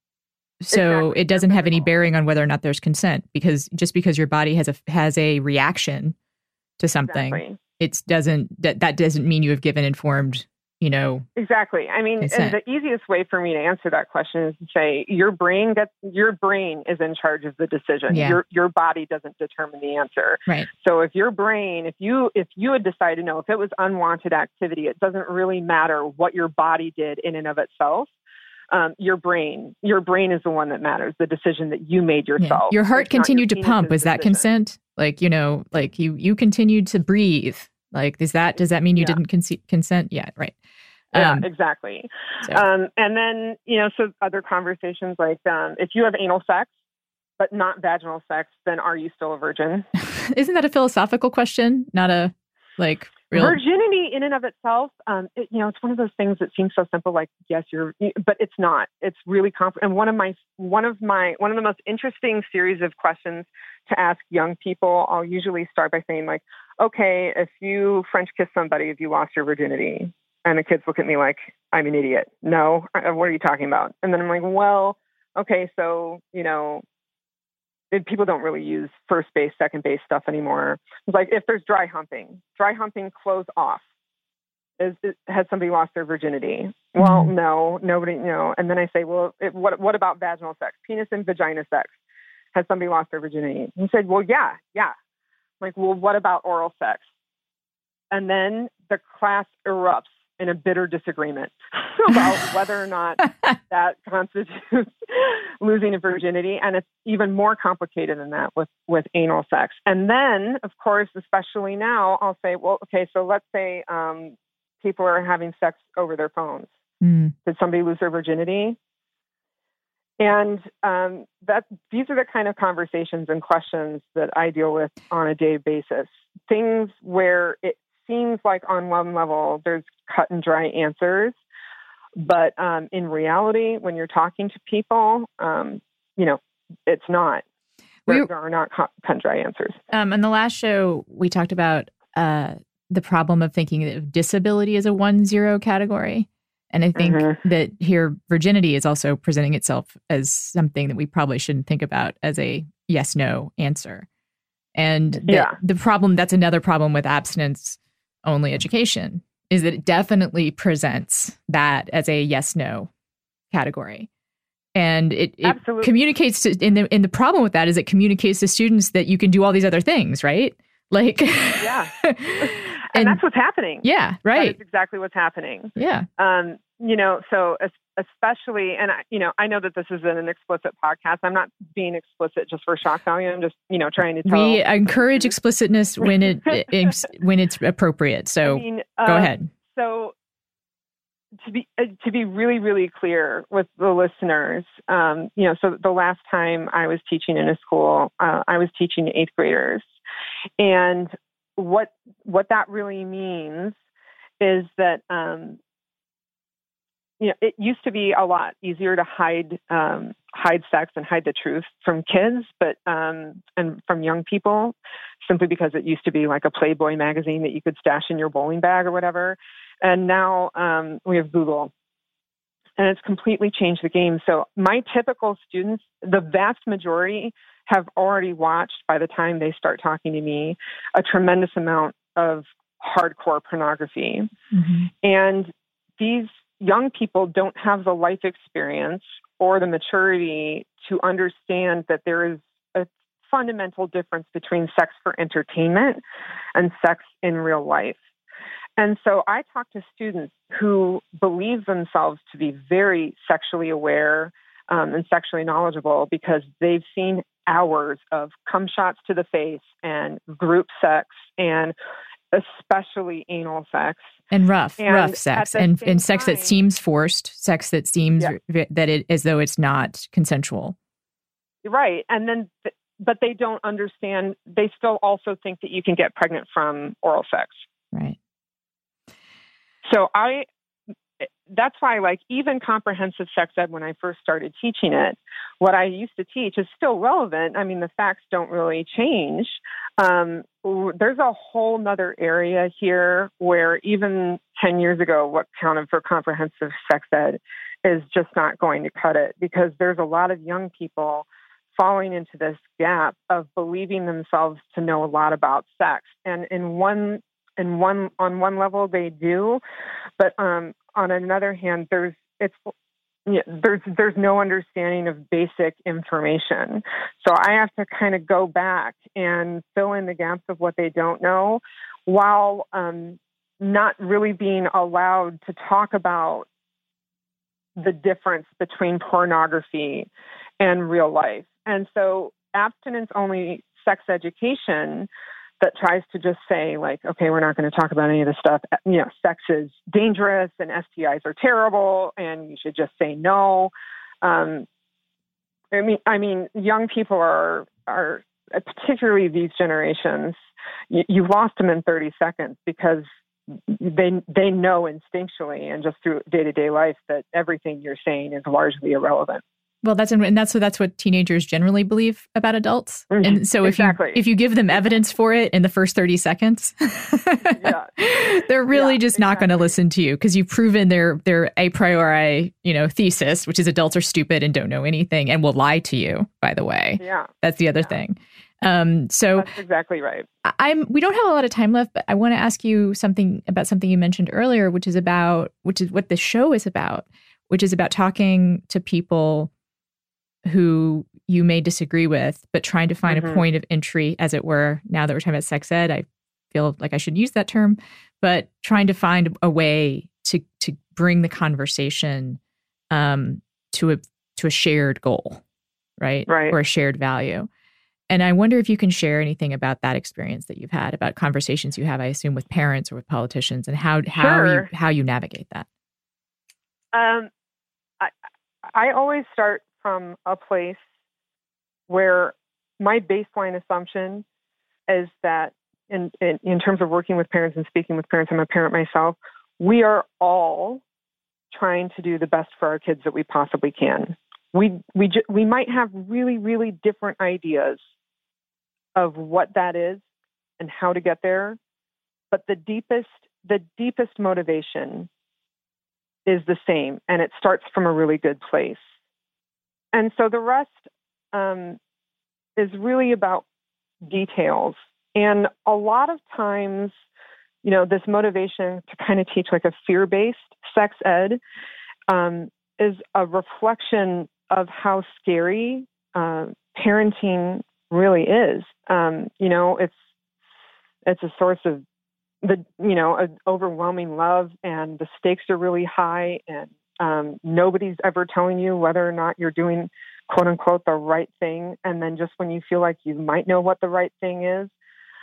So exactly. it doesn't have any bearing on whether or not there's consent, because just because your body has a has a reaction to something, exactly. it doesn't that that doesn't mean you have given informed. You know, exactly. I mean, and the easiest way for me to answer that question is to say your brain gets your brain is in charge of the decision. Yeah. Your your body doesn't determine the answer. Right. So if your brain, if you if you had decided no, if it was unwanted activity, it doesn't really matter what your body did in and of itself. Um, your brain, your brain is the one that matters. The decision that you made yourself. Yeah. Your heart it's continued your to pump. Is that decision. consent? Like, you know, like you you continued to breathe. Like, is that does that mean you yeah. didn't con- consent? Yeah, right. Yeah, Um, exactly. so. Um, and then, you know, so other conversations like um, if you have anal sex, but not vaginal sex, then are you still a virgin? Isn't that a philosophical question? Not a like real. Virginity in and of itself, um, it, you know, it's one of those things that seems so simple, like, yes, you're, but it's not. It's really complicated. And one of my, one of my, one of the most interesting series of questions to ask young people, I'll usually start by saying like, okay, if you French kiss somebody, have you lost your virginity? And the kids look at me like, I'm an idiot. No, what are you talking about? And then I'm like, well, okay, so, you know, it, people don't really use first base, second base stuff anymore. It's like if there's dry humping, dry humping clothes off. Is, is, has somebody lost their virginity? Well, Mm-hmm. no, nobody, no. And then I say, well, it, what what about vaginal sex? Penis and vagina sex. Has somebody lost their virginity? And he said, well, yeah, yeah. I'm like, well, what about oral sex? And then the class erupts in a bitter disagreement about whether or not that constitutes losing a virginity. And it's even more complicated than that with, with anal sex. And then, of course, especially now, I'll say, well, okay, so let's say um, people are having sex over their phones. Mm. Did somebody lose their virginity? And um, that these are the kind of conversations and questions that I deal with on a daily basis. Things where it seems like on one level there's cut and dry answers, but um, in reality, when you're talking to people, um, you know, it's not. There, we, there are not cut and dry answers. Um, on the last show, we talked about uh, the problem of thinking of disability as a one-zero category. And I think mm-hmm. that here, virginity is also presenting itself as something that we probably shouldn't think about as a yes-no answer. And the, yeah. the problem, that's another problem with abstinence-only education, is that it definitely presents that as a yes-no category. And it, it communicates to, and the, and the problem with that is it communicates to students that you can do all these other things, right? Like, yeah. And, and that's what's happening. Yeah, right. That's exactly what's happening. Yeah. Um, you know, so especially, and I, you know, I know that this is an explicit podcast. I'm not being explicit just for shock value. I'm just, you know, trying to tell. We encourage explicitness when it, it when it's appropriate. So I mean, go uh, ahead. So to be uh, to be really, really clear with the listeners, um, you know, so the last time I was teaching in a school, uh, I was teaching eighth graders, and what what that really means is that um, you know, it used to be a lot easier to hide um, hide sex and hide the truth from kids, but um, and from young people, simply because it used to be like a Playboy magazine that you could stash in your bowling bag or whatever. And now um, we have Google, and it's completely changed the game. So my typical students, the vast majority, have already watched, by the time they start talking to me, a tremendous amount of hardcore pornography. Mm-hmm. And these young people don't have the life experience or the maturity to understand that there is a fundamental difference between sex for entertainment and sex in real life. And so I talk to students who believe themselves to be very sexually aware um, and sexually knowledgeable because they've seen hours of cum shots to the face and group sex and especially anal sex. And rough, and rough sex, and, and sex time, that seems forced, sex that seems yeah. that it as though it's not consensual. Right. And then, but they don't understand, they still also think that you can get pregnant from oral sex. Right. So I, that's why, like, even comprehensive sex ed, when I first started teaching it, what I used to teach is still relevant. I mean, the facts don't really change. Um, there's a whole nother area here where even ten years ago, what counted for comprehensive sex ed is just not going to cut it, because there's a lot of young people falling into this gap of believing themselves to know a lot about sex. And in one And one on one level they do, but um, on another hand, there's it's yeah, there's there's no understanding of basic information. So I have to kind of go back and fill in the gaps of what they don't know, while um, not really being allowed to talk about the difference between pornography and real life. And so abstinence-only sex education that tries to just say, like, okay, we're not going to talk about any of this stuff. You know, sex is dangerous and S T Is are terrible and you should just say no. Um, I mean, I mean, young people are, are particularly these generations, you, you lost them in thirty seconds because they, they know instinctually and just through day-to-day life that everything you're saying is largely irrelevant. Well, that's and that's so that's what teenagers generally believe about adults. Mm-hmm. And so if exactly. you if you give them evidence for it in the first thirty seconds, yeah. they're really yeah, just exactly. not going to listen to you because you've proven their their a priori, you know, thesis, which is adults are stupid and don't know anything and will lie to you, by the way. Yeah. That's the other yeah. thing. Um, so that's exactly right. I'm we don't have a lot of time left, but I want to ask you something about something you mentioned earlier, which is about which is what the show is about, which is about talking to people who you may disagree with, but trying to find mm-hmm. a point of entry, as it were. Now that we're talking about sex ed, I feel like I should use that term, but trying to find a way to to bring the conversation um, to a to a shared goal, right? Right. Or a shared value. And I wonder if you can share anything about that experience that you've had, about conversations you have, I assume, with parents or with politicians, and how how sure. you how you navigate that. Um, I I always start from a place where my baseline assumption is that in, in, in terms of working with parents and speaking with parents, I'm a parent myself, we are all trying to do the best for our kids that we possibly can. We, we, ju- we might have really, really different ideas of what that is and how to get there, but the deepest, the deepest motivation is the same, and it starts from a really good place. And so the rest um, is really about details. And a lot of times, you know, this motivation to kind of teach like a fear-based sex ed um, is a reflection of how scary uh, parenting really is. Um, you know, it's it's a source of the, you know, an overwhelming love, and the stakes are really high, and Um, nobody's ever telling you whether or not you're doing, quote unquote, the right thing. And then just when you feel like you might know what the right thing is,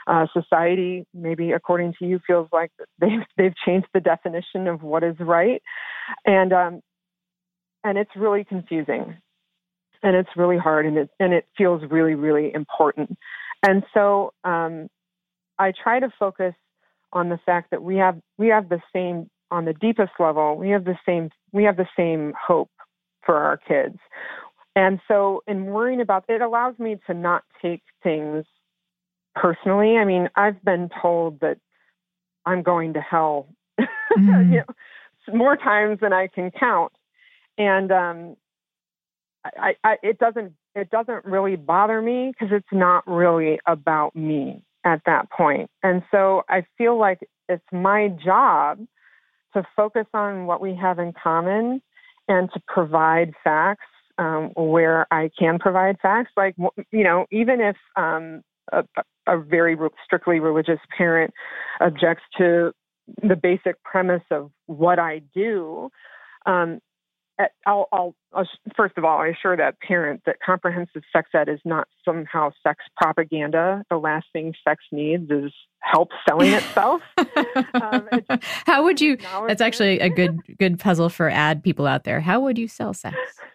Uh, society, maybe according to you, feels like they've they've changed the definition of what is right, and um, and it's really confusing, and it's really hard, and it and it feels really really important. And so um, I try to focus on the fact that we have we have the same, on the deepest level, we have the same we have the same hope for our kids. And so in worrying about it, allows me to not take things personally. I mean, I've been told that I'm going to hell mm-hmm. you know, more times than I can count. And um, I, I, it doesn't it doesn't really bother me because it's not really about me at that point. And so I feel like it's my job to focus on what we have in common and to provide facts um, where I can provide facts. Like, you know, even if um, a, a very strictly religious parent objects to the basic premise of what I do, um, I'll, I'll, I'll, first of all, I assure that parent that comprehensive sex ed is not somehow sex propaganda. The last thing sex needs is help selling itself. um, it's How would you, that's actually a good good puzzle for ad people out there. How would you sell sex?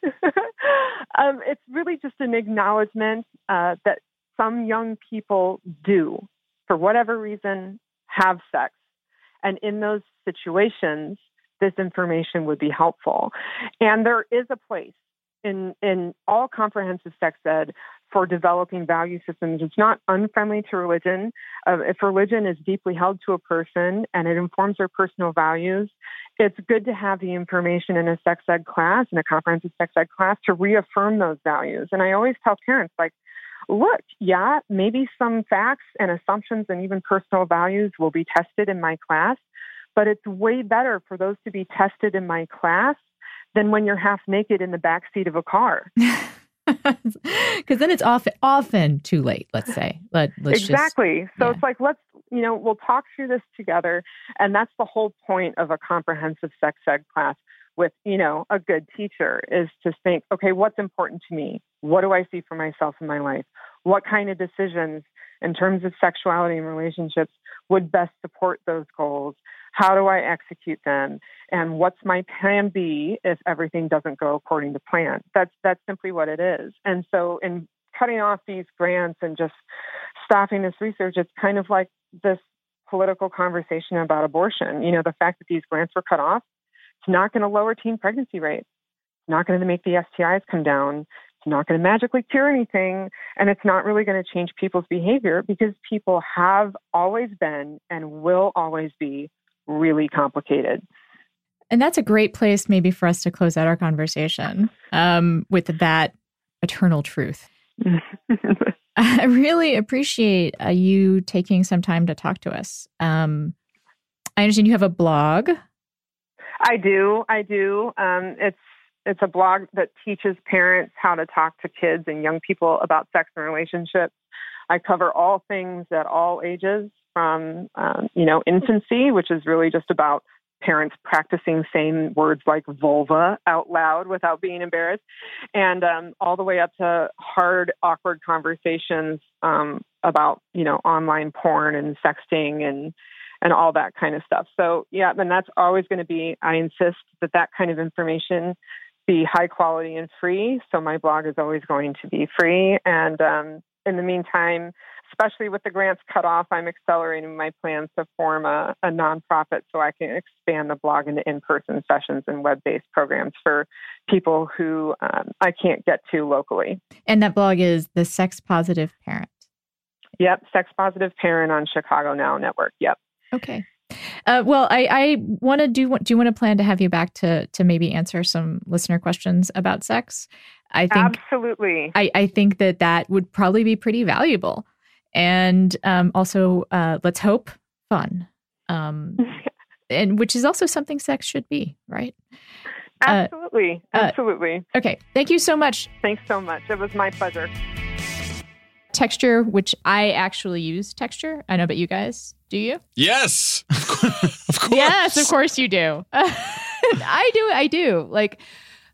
um, it's really just an acknowledgement uh, that some young people do, for whatever reason, have sex. And in those situations, this information would be helpful. And there is a place in in all comprehensive sex ed for developing value systems. It's not unfriendly to religion. Uh, if religion is deeply held to a person and it informs their personal values, it's good to have the information in a sex ed class, in a comprehensive sex ed class, to reaffirm those values. And I always tell parents, like, look, yeah, maybe some facts and assumptions and even personal values will be tested in my class, but it's way better for those to be tested in my class than when you're half naked in the backseat of a car. Because then it's often often too late, let's say. Let, let's exactly. Just, so yeah. It's like, let's, you know, we'll talk through this together. And that's the whole point of a comprehensive sex ed class with, you know, a good teacher, is to think, okay, what's important to me? What do I see for myself in my life? What kind of decisions in terms of sexuality and relationships would best support those goals? How do I execute them? And what's my plan B if everything doesn't go according to plan? That's that's simply what it is. And so in cutting off these grants and just stopping this research, it's kind of like this political conversation about abortion. You know, the fact that these grants were cut off, it's not going to lower teen pregnancy rates. It's not going to make the S T Is come down. It's not going to magically cure anything. And it's not really going to change people's behavior, because people have always been and will always be really complicated. And that's a great place maybe for us to close out our conversation um, with that eternal truth. I really appreciate uh, you taking some time to talk to us. Um, I understand you have a blog. I do. I do. Um, it's it's a blog that teaches parents how to talk to kids and young people about sex and relationships. I cover all things at all ages, from, um, you know, infancy, which is really just about parents practicing saying words like vulva out loud without being embarrassed, and um, all the way up to hard, awkward conversations um, about, you know, online porn and sexting and and all that kind of stuff. So, yeah, and that's always going to be, I insist that that kind of information be high quality and free. So my blog is always going to be free. And um, in the meantime, especially with the grants cut off, I'm accelerating my plans to form a, a nonprofit so I can expand the blog into in-person sessions and web-based programs for people who um, I can't get to locally. And that blog is The Sex Positive Parent. Yep, Sex Positive Parent on Chicago Now Network. Yep. Okay. Uh, well, I, I want to do. Do you want to plan to have you back to to maybe answer some listener questions about sex? I think absolutely. I, I think that that would probably be pretty valuable, and um, also uh, let's hope fun, um, and which is also something sex should be, right? Absolutely, uh, absolutely. Uh, okay, thank you so much. Thanks so much. It was my pleasure. Texture, which I actually use Texture. I know, but you guys, do you? Yes. Of course. Of course. Yes, of course you do. I do. I do. Like,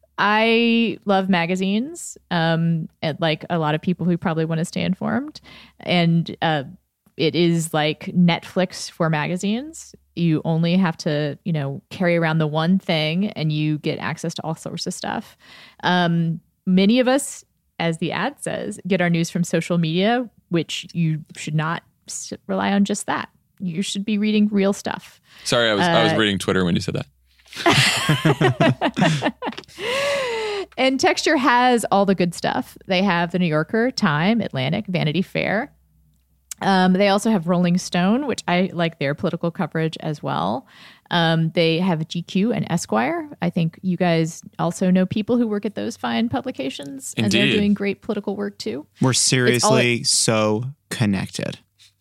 I love magazines, um, and like a lot of people who probably want to stay informed. And uh, it is like Netflix for magazines. You only have to, you know, carry around the one thing and you get access to all sorts of stuff. Um, many of us, as the ad says, get our news from social media, which you should not rely on just that. You should be reading real stuff. Sorry, I was uh, I was reading Twitter when you said that. And Texture has all the good stuff. They have the New Yorker, Time, Atlantic, Vanity Fair. Um, they also have Rolling Stone, which I like their political coverage as well. Um, they have G Q and Esquire. I think you guys also know people who work at those fine publications. Indeed. And they're doing great political work too. We're seriously so connected.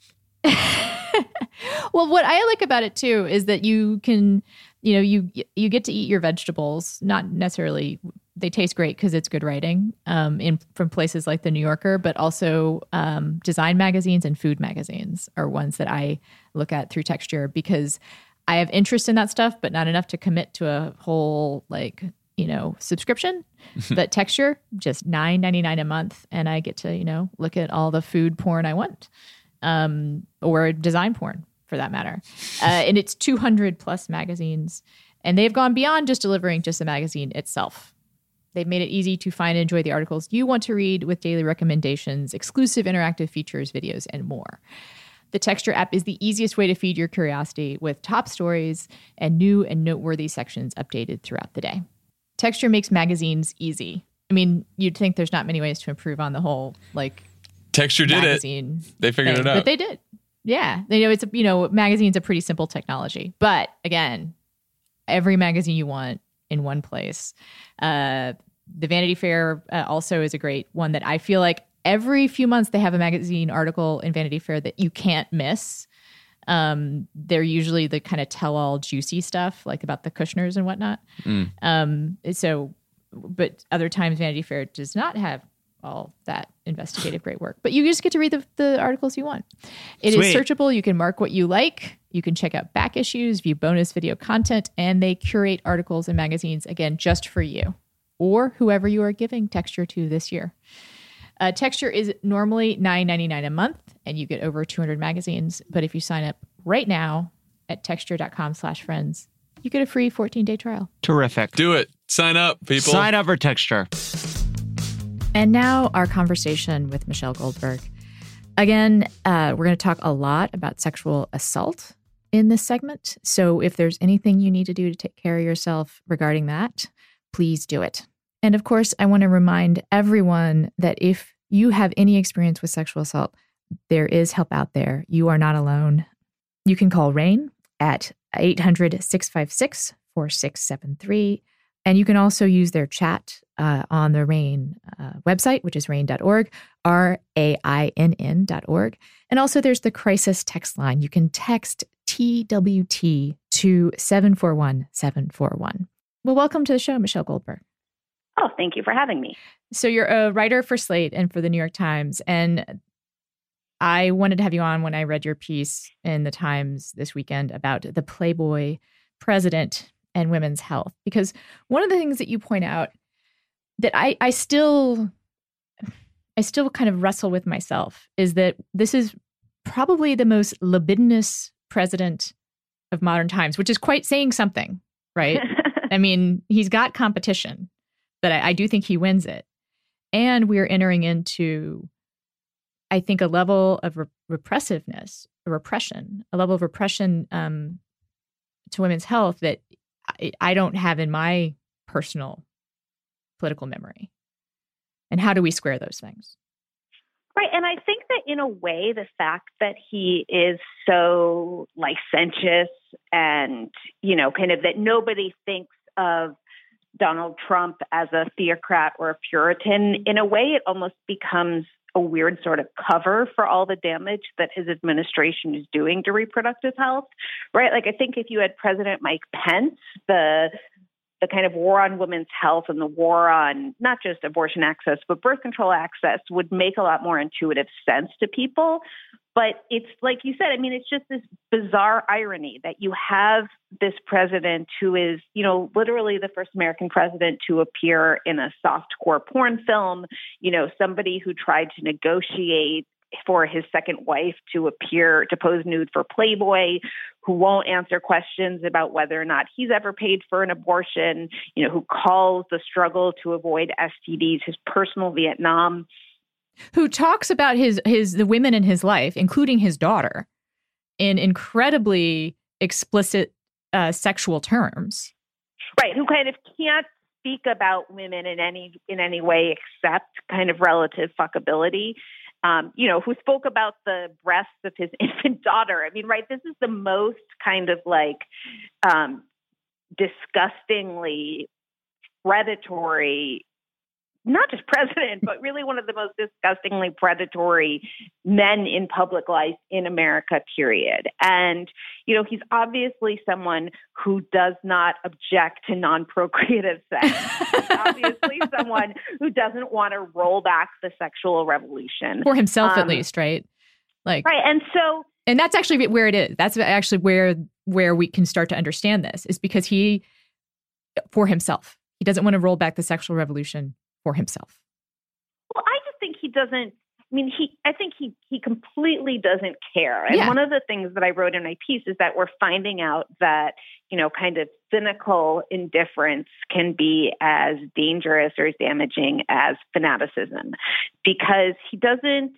Well, what I like about it too is that you can, you know, you you get to eat your vegetables, not necessarily they taste great because it's good writing um, in from places like the New Yorker, but also um, design magazines and food magazines are ones that I look at through Texture because I have interest in that stuff, but not enough to commit to a whole like, you know, subscription. But Texture, just nine ninety-nine a month, and I get to, you know, look at all the food porn I want, um, or design porn for that matter. Uh, and it's two hundred plus magazines, and they've gone beyond just delivering just the magazine itself. They've made it easy to find and enjoy the articles you want to read with daily recommendations, exclusive interactive features, videos, and more. The Texture app is the easiest way to feed your curiosity with top stories and new and noteworthy sections updated throughout the day. Texture makes magazines easy. I mean, you'd think there's not many ways to improve on the whole, like, Texture did magazine it. They figured thing, it out. But they did. Yeah. They know it's, a, you know, magazine's a pretty simple technology. But again, every magazine you want in one place. Uh, the Vanity Fair uh, also is a great one that I feel like every few months they have a magazine article in Vanity Fair that you can't miss. Um, they're usually the kind of tell-all juicy stuff, like about the Kushners and whatnot. Mm. Um, so, but other times Vanity Fair does not have all that investigative great work. But you just get to read the, the articles you want. It Sweet. Is searchable. You can mark what you like. You can check out back issues, view bonus video content, and they curate articles and magazines, again, just for you or whoever you are giving Texture to this year. Uh, Texture is normally nine ninety-nine a month, and you get over two hundred magazines. But if you sign up right now at texture.com slash friends, you get a free fourteen-day trial. Terrific. Do it. Sign up, people. Sign up for Texture. And now our conversation with Michelle Goldberg. Again, uh, we're going to talk a lot about sexual assault in this segment. So if there's anything you need to do to take care of yourself regarding that, please do it. And of course, I want to remind everyone that if you have any experience with sexual assault, there is help out there. You are not alone. You can call RAINN at eight hundred, six five six, four six seven three. And you can also use their chat uh, on the RAINN uh, website, which is rainn dot org, R A I N N dot org. And also there's the crisis text line. You can text T W T to seven four one seven four one. Well, welcome to the show, Michelle Goldberg. Oh, thank you for having me. So you're a writer for Slate and for the New York Times. And I wanted to have you on when I read your piece in the Times this weekend about the Playboy president and women's health. Because one of the things that you point out that I, I still, I still kind of wrestle with myself is that this is probably the most libidinous president of modern times, which is quite saying something, right? I mean, he's got competition, but I, I do think he wins it. And we're entering into, I think, a level of re- repressiveness, a repression, a level of repression um, to women's health that I, I don't have in my personal political memory. And how do we square those things? Right. And I think that in a way, the fact that he is so licentious and, you know, kind of that nobody thinks of Donald Trump as a theocrat or a Puritan, in a way, it almost becomes a weird sort of cover for all the damage that his administration is doing to reproductive health, right? Like, I think if you had President Mike Pence, the the kind of war on women's health and the war on not just abortion access, but birth control access would make a lot more intuitive sense to people. But it's like you said, I mean, it's just this bizarre irony that you have this president who is, you know, literally the first American president to appear in a softcore porn film, you know, somebody who tried to negotiate for his second wife to appear, to pose nude for Playboy, who won't answer questions about whether or not he's ever paid for an abortion, you know, who calls the struggle to avoid S T Ds his personal Vietnam. Who talks about his, his, the women in his life, including his daughter, in incredibly explicit uh, sexual terms. Right, who kind of can't speak about women in any in any way except kind of relative fuckability. Um, you know, who spoke about the breasts of his infant daughter. I mean, right, this is the most kind of like um, disgustingly predatory, not just president, but really one of the most disgustingly predatory men in public life in America, period. And, you know, he's obviously someone who does not object to non-procreative sex. He's obviously someone who doesn't want to roll back the sexual revolution. For himself, um, at least, right? Like, right. And so... And that's actually where it is. That's actually where where we can start to understand this, is because he, for himself, he doesn't want to roll back the sexual revolution for himself. Well, I just think he doesn't, I mean, he, I think he, he completely doesn't care. And Yeah. one of the things that I wrote in my piece is that we're finding out that, you know, kind of cynical indifference can be as dangerous or as damaging as fanaticism, because he doesn't,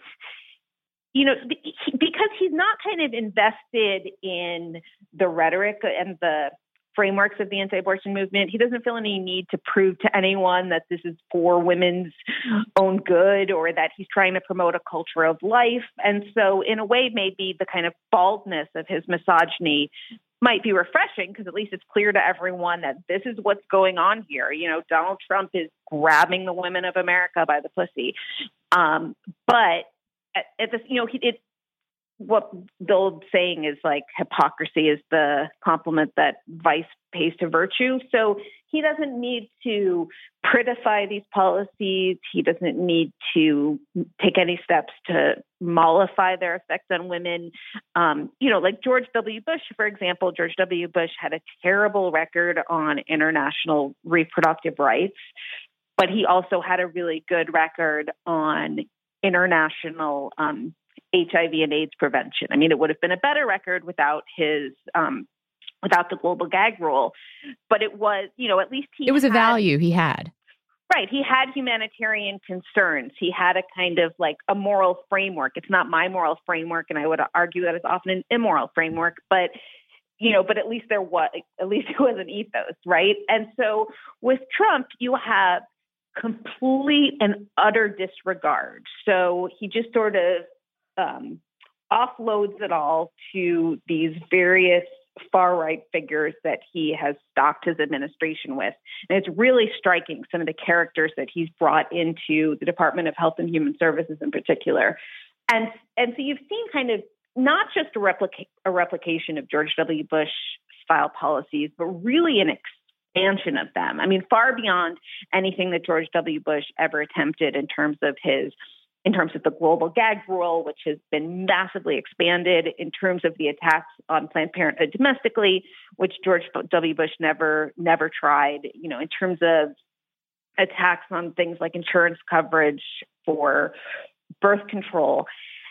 you know, he, because he's not kind of invested in the rhetoric and the frameworks of the anti-abortion movement. He doesn't feel any need to prove to anyone that this is for women's own good or that he's trying to promote a culture of life. And so in a way, maybe the kind of baldness of his misogyny might be refreshing, because at least it's clear to everyone that this is what's going on here. You know, Donald Trump is grabbing the women of America by the pussy. Um, but at, at this, you know, he, it, what the old saying is like, hypocrisy is the compliment that vice pays to virtue. So he doesn't need to prettify these policies. He doesn't need to take any steps to mollify their effect on women. Um, you know, like George W. Bush, for example, George W. Bush had a terrible record on international reproductive rights, but he also had a really good record on international um H I V and AIDS prevention. I mean, it would have been a better record without his, um, without the global gag rule, but it was, you know, at least he It was had, a value he had. Right. He had humanitarian concerns. He had a kind of like a moral framework. It's not my moral framework, and I would argue that it's often an immoral framework, but, you know, but at least there was, at least it was an ethos, right? And so with Trump, you have complete and utter disregard. So he just sort of, Um, offloads it all to these various far-right figures that he has stocked his administration with. And it's really striking, some of the characters that he's brought into the Department of Health and Human Services in particular. And, and so you've seen kind of not just a, replica- a replication of George W. Bush-style policies, but really an expansion of them. I mean, far beyond anything that George W. Bush ever attempted in terms of his in terms of the global gag rule, which has been massively expanded, in terms of the attacks on Planned Parenthood domestically, which George W. Bush never, never tried, you know, in terms of attacks on things like insurance coverage for birth control.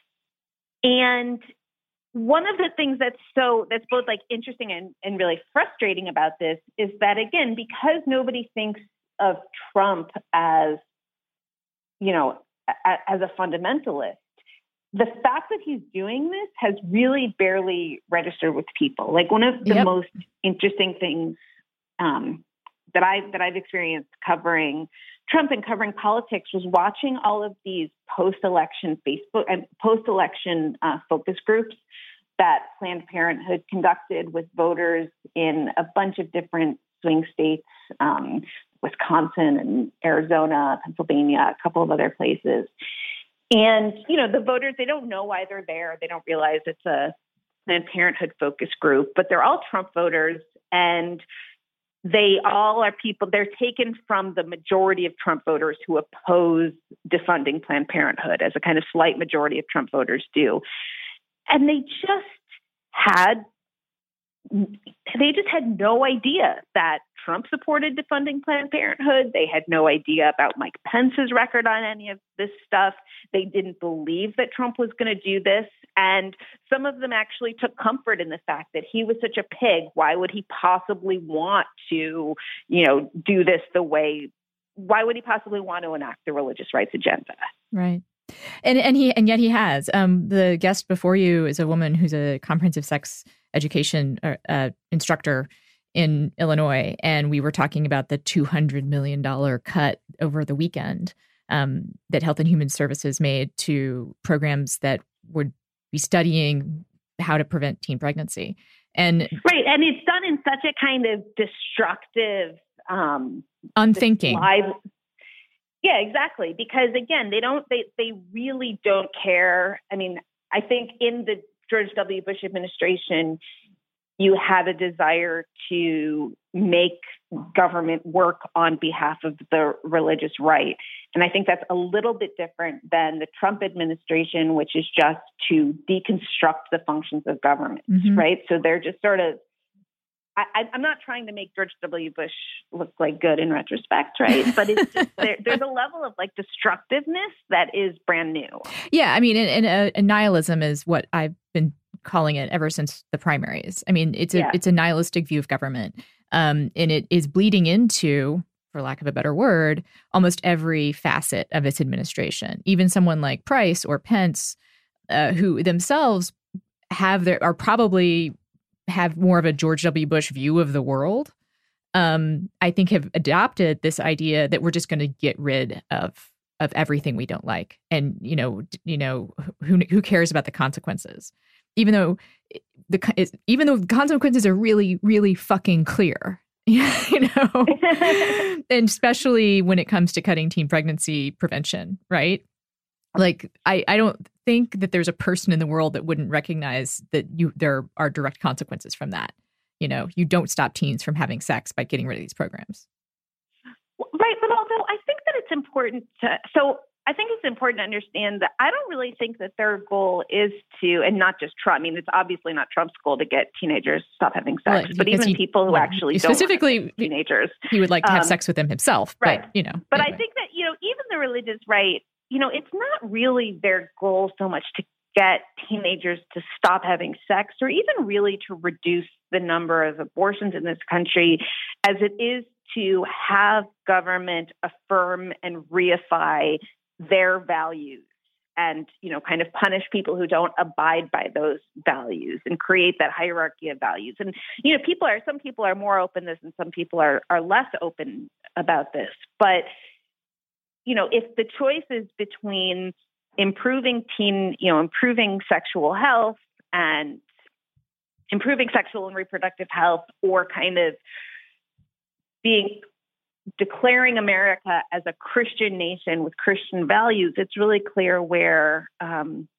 And one of the things that's so, that's both like interesting and, and really frustrating about this is that, again, because nobody thinks of Trump as, you know, as a fundamentalist, the fact that he's doing this has really barely registered with people. Like one of the Yep. most interesting things um, that I that I've experienced covering Trump and covering politics was watching all of these post-election Facebook and post-election uh, focus groups that Planned Parenthood conducted with voters in a bunch of different swing states. Um, Wisconsin and Arizona, Pennsylvania, a couple of other places. And, you know, the voters, they don't know why they're there. They don't realize it's a Planned Parenthood focus group, but they're all Trump voters. And they all are people, they're taken from the majority of Trump voters who oppose defunding Planned Parenthood, as a kind of slight majority of Trump voters do. And they just had they just had no idea that Trump supported defunding Planned Parenthood. They had no idea about Mike Pence's record on any of this stuff. They didn't believe that Trump was going to do this. And some of them actually took comfort in the fact that he was such a pig. Why would he possibly want to, you know, do this the way, why would he possibly want to enact the religious rights agenda? Right. And and he and yet he has. Um, the guest before you is a woman who's a comprehensive sex education uh, instructor in Illinois, and we were talking about the two hundred million dollars cut over the weekend um, that Health and Human Services made to programs that would be studying how to prevent teen pregnancy. And right, and it's done in such a kind of destructive, um, unthinking. Live, Yeah, exactly. Because again, they don't, they, they really don't care. I mean, I think in the George W. Bush administration, you had a desire to make government work on behalf of the religious right. And I think that's a little bit different than the Trump administration, which is just to deconstruct the functions of government, mm-hmm. right? So they're just sort of, I, I'm not trying to make George W. Bush look like good in retrospect, right? But it's just, there, there's a level of like destructiveness that is brand new. Yeah, I mean, and, and uh, nihilism is what I've been calling it ever since the primaries. I mean, it's a yeah. it's a nihilistic view of government, um, and it is bleeding into, for lack of a better word, almost every facet of its administration. Even someone like Price or Pence, uh, who themselves have their are probably. have more of a George W. Bush view of the world, um, I think have adopted this idea that we're just going to get rid of of everything we don't like. And, you know, you know, who who cares about the consequences? Even though the even though the consequences are really, really fucking clear, you know, and especially when it comes to cutting teen pregnancy prevention, right? Like, I, I don't think that there's a person in the world that wouldn't recognize that you there are direct consequences from that. You know, you don't stop teens from having sex by getting rid of these programs. Right. But although I think that it's important to, so I think it's important to understand that I don't really think that their goal is to, and not just Trump, I mean, it's obviously not Trump's goal to get teenagers to stop having sex, well, but even he, people who well, actually specifically don't teenagers. He would like to have um, sex with them himself. Right. But, you know. But anyway. I think that, you know, even the religious right, you know, it's not really their goal so much to get teenagers to stop having sex or even really to reduce the number of abortions in this country as it is to have government affirm and reify their values and, you know, kind of punish people who don't abide by those values and create that hierarchy of values. And, you know, people are, some people are more open to this and some people are, are less open about this. But you know, if the choice is between improving teen, you know, improving sexual health and improving sexual and reproductive health, or kind of being declaring America as a Christian nation with Christian values, it's really clear where um,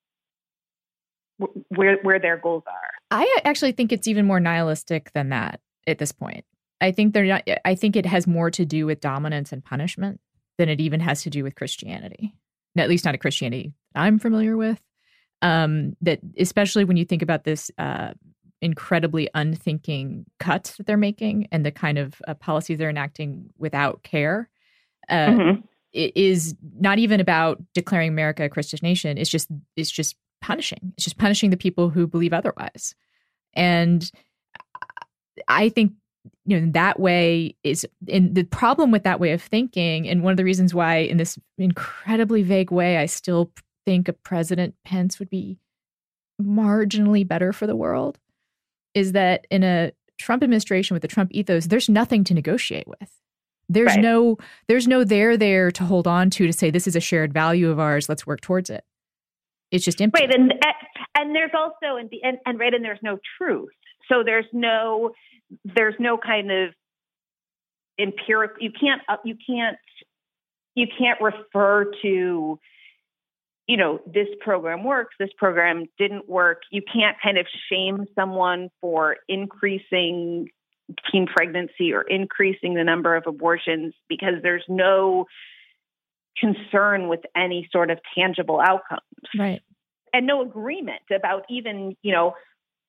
where where their goals are. I actually think it's even more nihilistic than that at this point. I think they're not. I think it has more to do with dominance and punishment than it even has to do with Christianity. At least not a Christianity I'm familiar with. Um, that especially when you think about this uh, incredibly unthinking cuts that they're making and the kind of uh, policies they're enacting without care, uh, mm-hmm. it is not even about declaring America a Christian nation. It's just it's just punishing. It's just punishing the people who believe otherwise. And I think, you know, that way is, and the problem with that way of thinking, and one of the reasons why in this incredibly vague way, I still think a President Pence would be marginally better for the world, is that in a Trump administration with the Trump ethos, there's nothing to negotiate with. There's right. no, there's no there there to hold on to, to say, this is a shared value of ours, let's work towards it. It's just empty. Right. And, and there's also, and, and, and right, and there's no truth. So there's no, there's no kind of empirical, you can't, you can't, you can't refer to, you know, this program works, this program didn't work. You can't kind of shame someone for increasing teen pregnancy or increasing the number of abortions because there's no concern with any sort of tangible outcomes. Right. And no agreement about even, you know,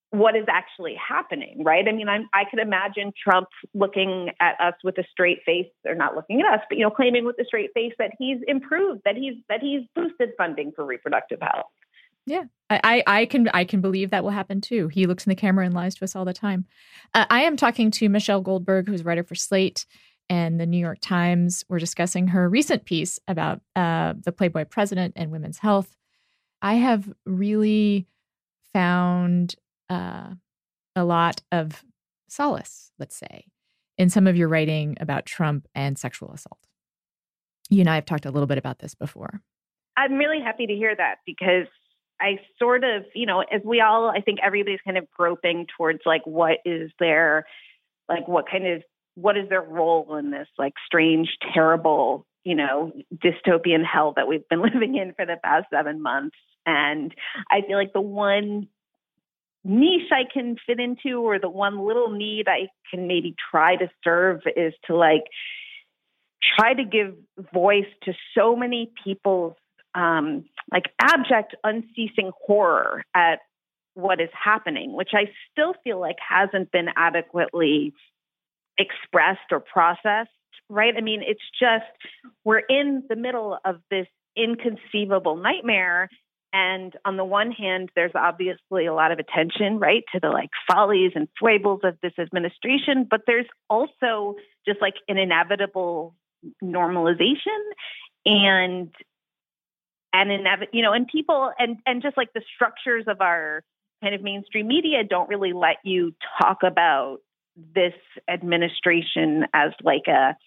what is actually happening, right? I mean, I'm, I could imagine Trump looking at us with a straight face, or not looking at us, but, you know, claiming with a straight face that he's improved, that he's that he's boosted funding for reproductive health. Yeah, I, I can I can believe that will happen too. He looks in the camera and lies to us all the time. Uh, I am talking to Michelle Goldberg, who's a writer for Slate and the New York Times. We're discussing her recent piece about uh, the Playboy president and women's health. I have really found uh, a lot of solace, let's say, in some of your writing about Trump and sexual assault. You and I have talked a little bit about this before. I'm really happy to hear that, because I sort of, you know, as we all, I think everybody's kind of groping towards like, what is their, like, what kind of, what is their role in this, like, strange, terrible, you know, dystopian hell that we've been living in for the past seven months. And I feel like the one niche I can fit into, or the one little need I can maybe try to serve, is to like try to give voice to so many people's um, like abject, unceasing horror at what is happening, which I still feel like hasn't been adequately expressed or processed, right? I mean, it's just, we're in the middle of this inconceivable nightmare. And on the one hand, there's obviously a lot of attention, right, to the like follies and foibles of this administration, but there's also just like an inevitable normalization and and inev- you know, and people and and just like the structures of our kind of mainstream media don't really let you talk about this administration as like a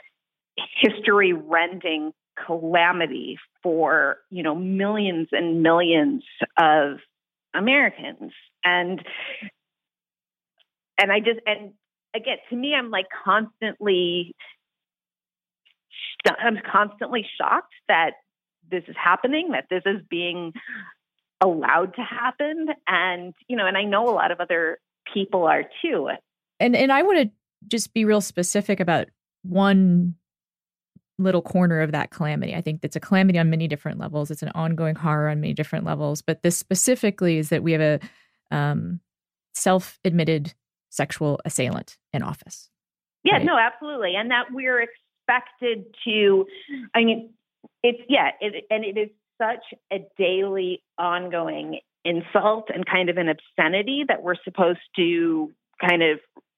history-rending calamity for, you know, millions and millions of Americans. And, and I just, and again, to me, I'm like constantly, I'm constantly shocked that this is happening, that this is being allowed to happen. And, you know, and I know a lot of other people are too. And, and I want to just be real specific about one little corner of that calamity. I think it's a calamity on many different levels. It's an ongoing horror on many different levels. But this specifically is that we have a um, self-admitted sexual assailant in office. Yeah, right? No, absolutely. And that we're expected to, I mean, it's, yeah, it, and it is such a daily ongoing insult and kind of an obscenity that we're supposed to kind of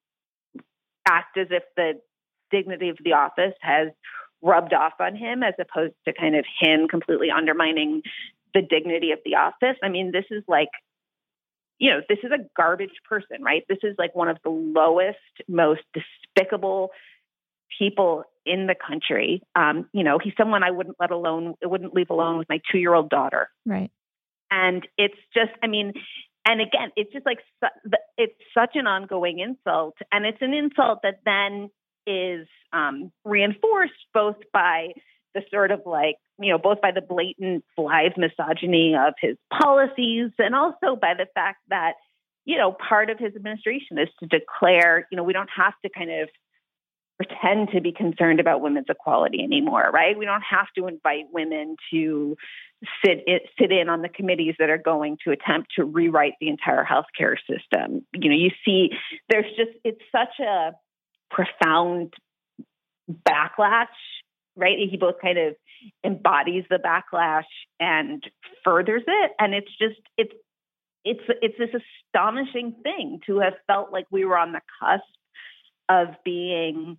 act as if the dignity of the office has rubbed off on him, as opposed to kind of him completely undermining the dignity of the office. I mean, this is like, you know, this is a garbage person, right? This is like one of the lowest, most despicable people in the country. Um, you know, he's someone I wouldn't let alone, wouldn't leave alone with my two-year-old daughter. Right. And it's just, I mean, and again, it's just like, it's such an ongoing insult. And it's an insult that then is um, reinforced both by the sort of like, you know, both by the blatant blithe misogyny of his policies, and also by the fact that, you know, part of his administration is to declare, you know, we don't have to kind of pretend to be concerned about women's equality anymore, right? We don't have to invite women to sit in, sit in on the committees that are going to attempt to rewrite the entire healthcare system. You know, you see, there's just, it's such a profound backlash, right? He both kind of embodies the backlash and furthers it. And it's just, it's, it's, it's this astonishing thing to have felt like we were on the cusp of being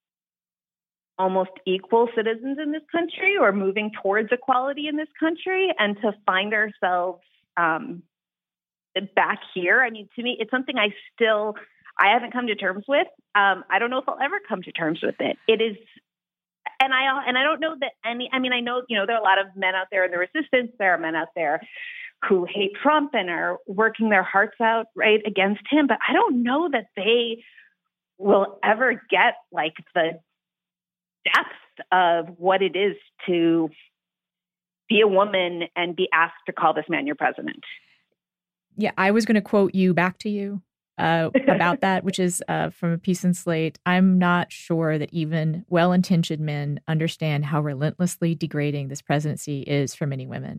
almost equal citizens in this country, or moving towards equality in this country, and to find ourselves um, back here. I mean, to me, it's something I still, I haven't come to terms with. Um, I don't know if I'll ever come to terms with it. It is, and I and I don't know that any, I mean, I know, you know, there are a lot of men out there in the resistance. There are men out there who hate Trump and are working their hearts out, right, against him. But I don't know that they will ever get like the depth of what it is to be a woman and be asked to call this man your president. Yeah, I was going to quote you back to you uh, about that, which is uh, from a piece in Slate. I'm not sure that even well-intentioned men understand how relentlessly degrading this presidency is for many women.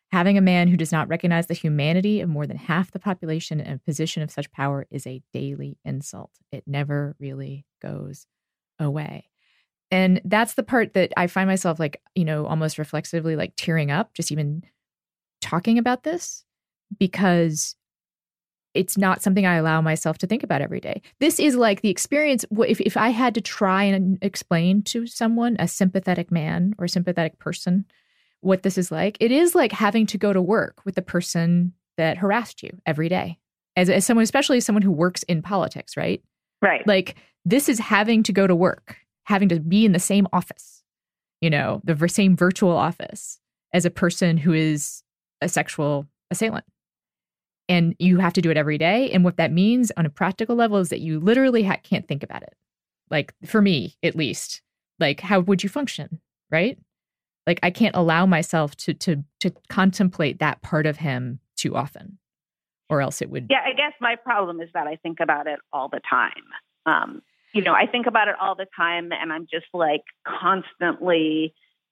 Having a man who does not recognize the humanity of more than half the population in a position of such power is a daily insult. It never really goes away. And that's the part that I find myself like, you know, almost reflexively like tearing up, just even talking about this, because it's not something I allow myself to think about every day. This is like the experience. If, if I had to try and explain to someone, a sympathetic man or sympathetic person, what this is like, it is like having to go to work with the person that harassed you every day. As, as someone, especially someone who works in politics, right? Right. Like this is having to go to work, having to be in the same office, you know, the same virtual office as a person who is a sexual assailant. And you have to do it every day. And what that means on a practical level is that you literally ha- can't think about it. Like for me, at least, like how would you function, right? Like I can't allow myself to to to contemplate that part of him too often, or else it would. Yeah, I guess my problem is that I think about it all the time. Um, you know, I think about it all the time, and I'm just like constantly,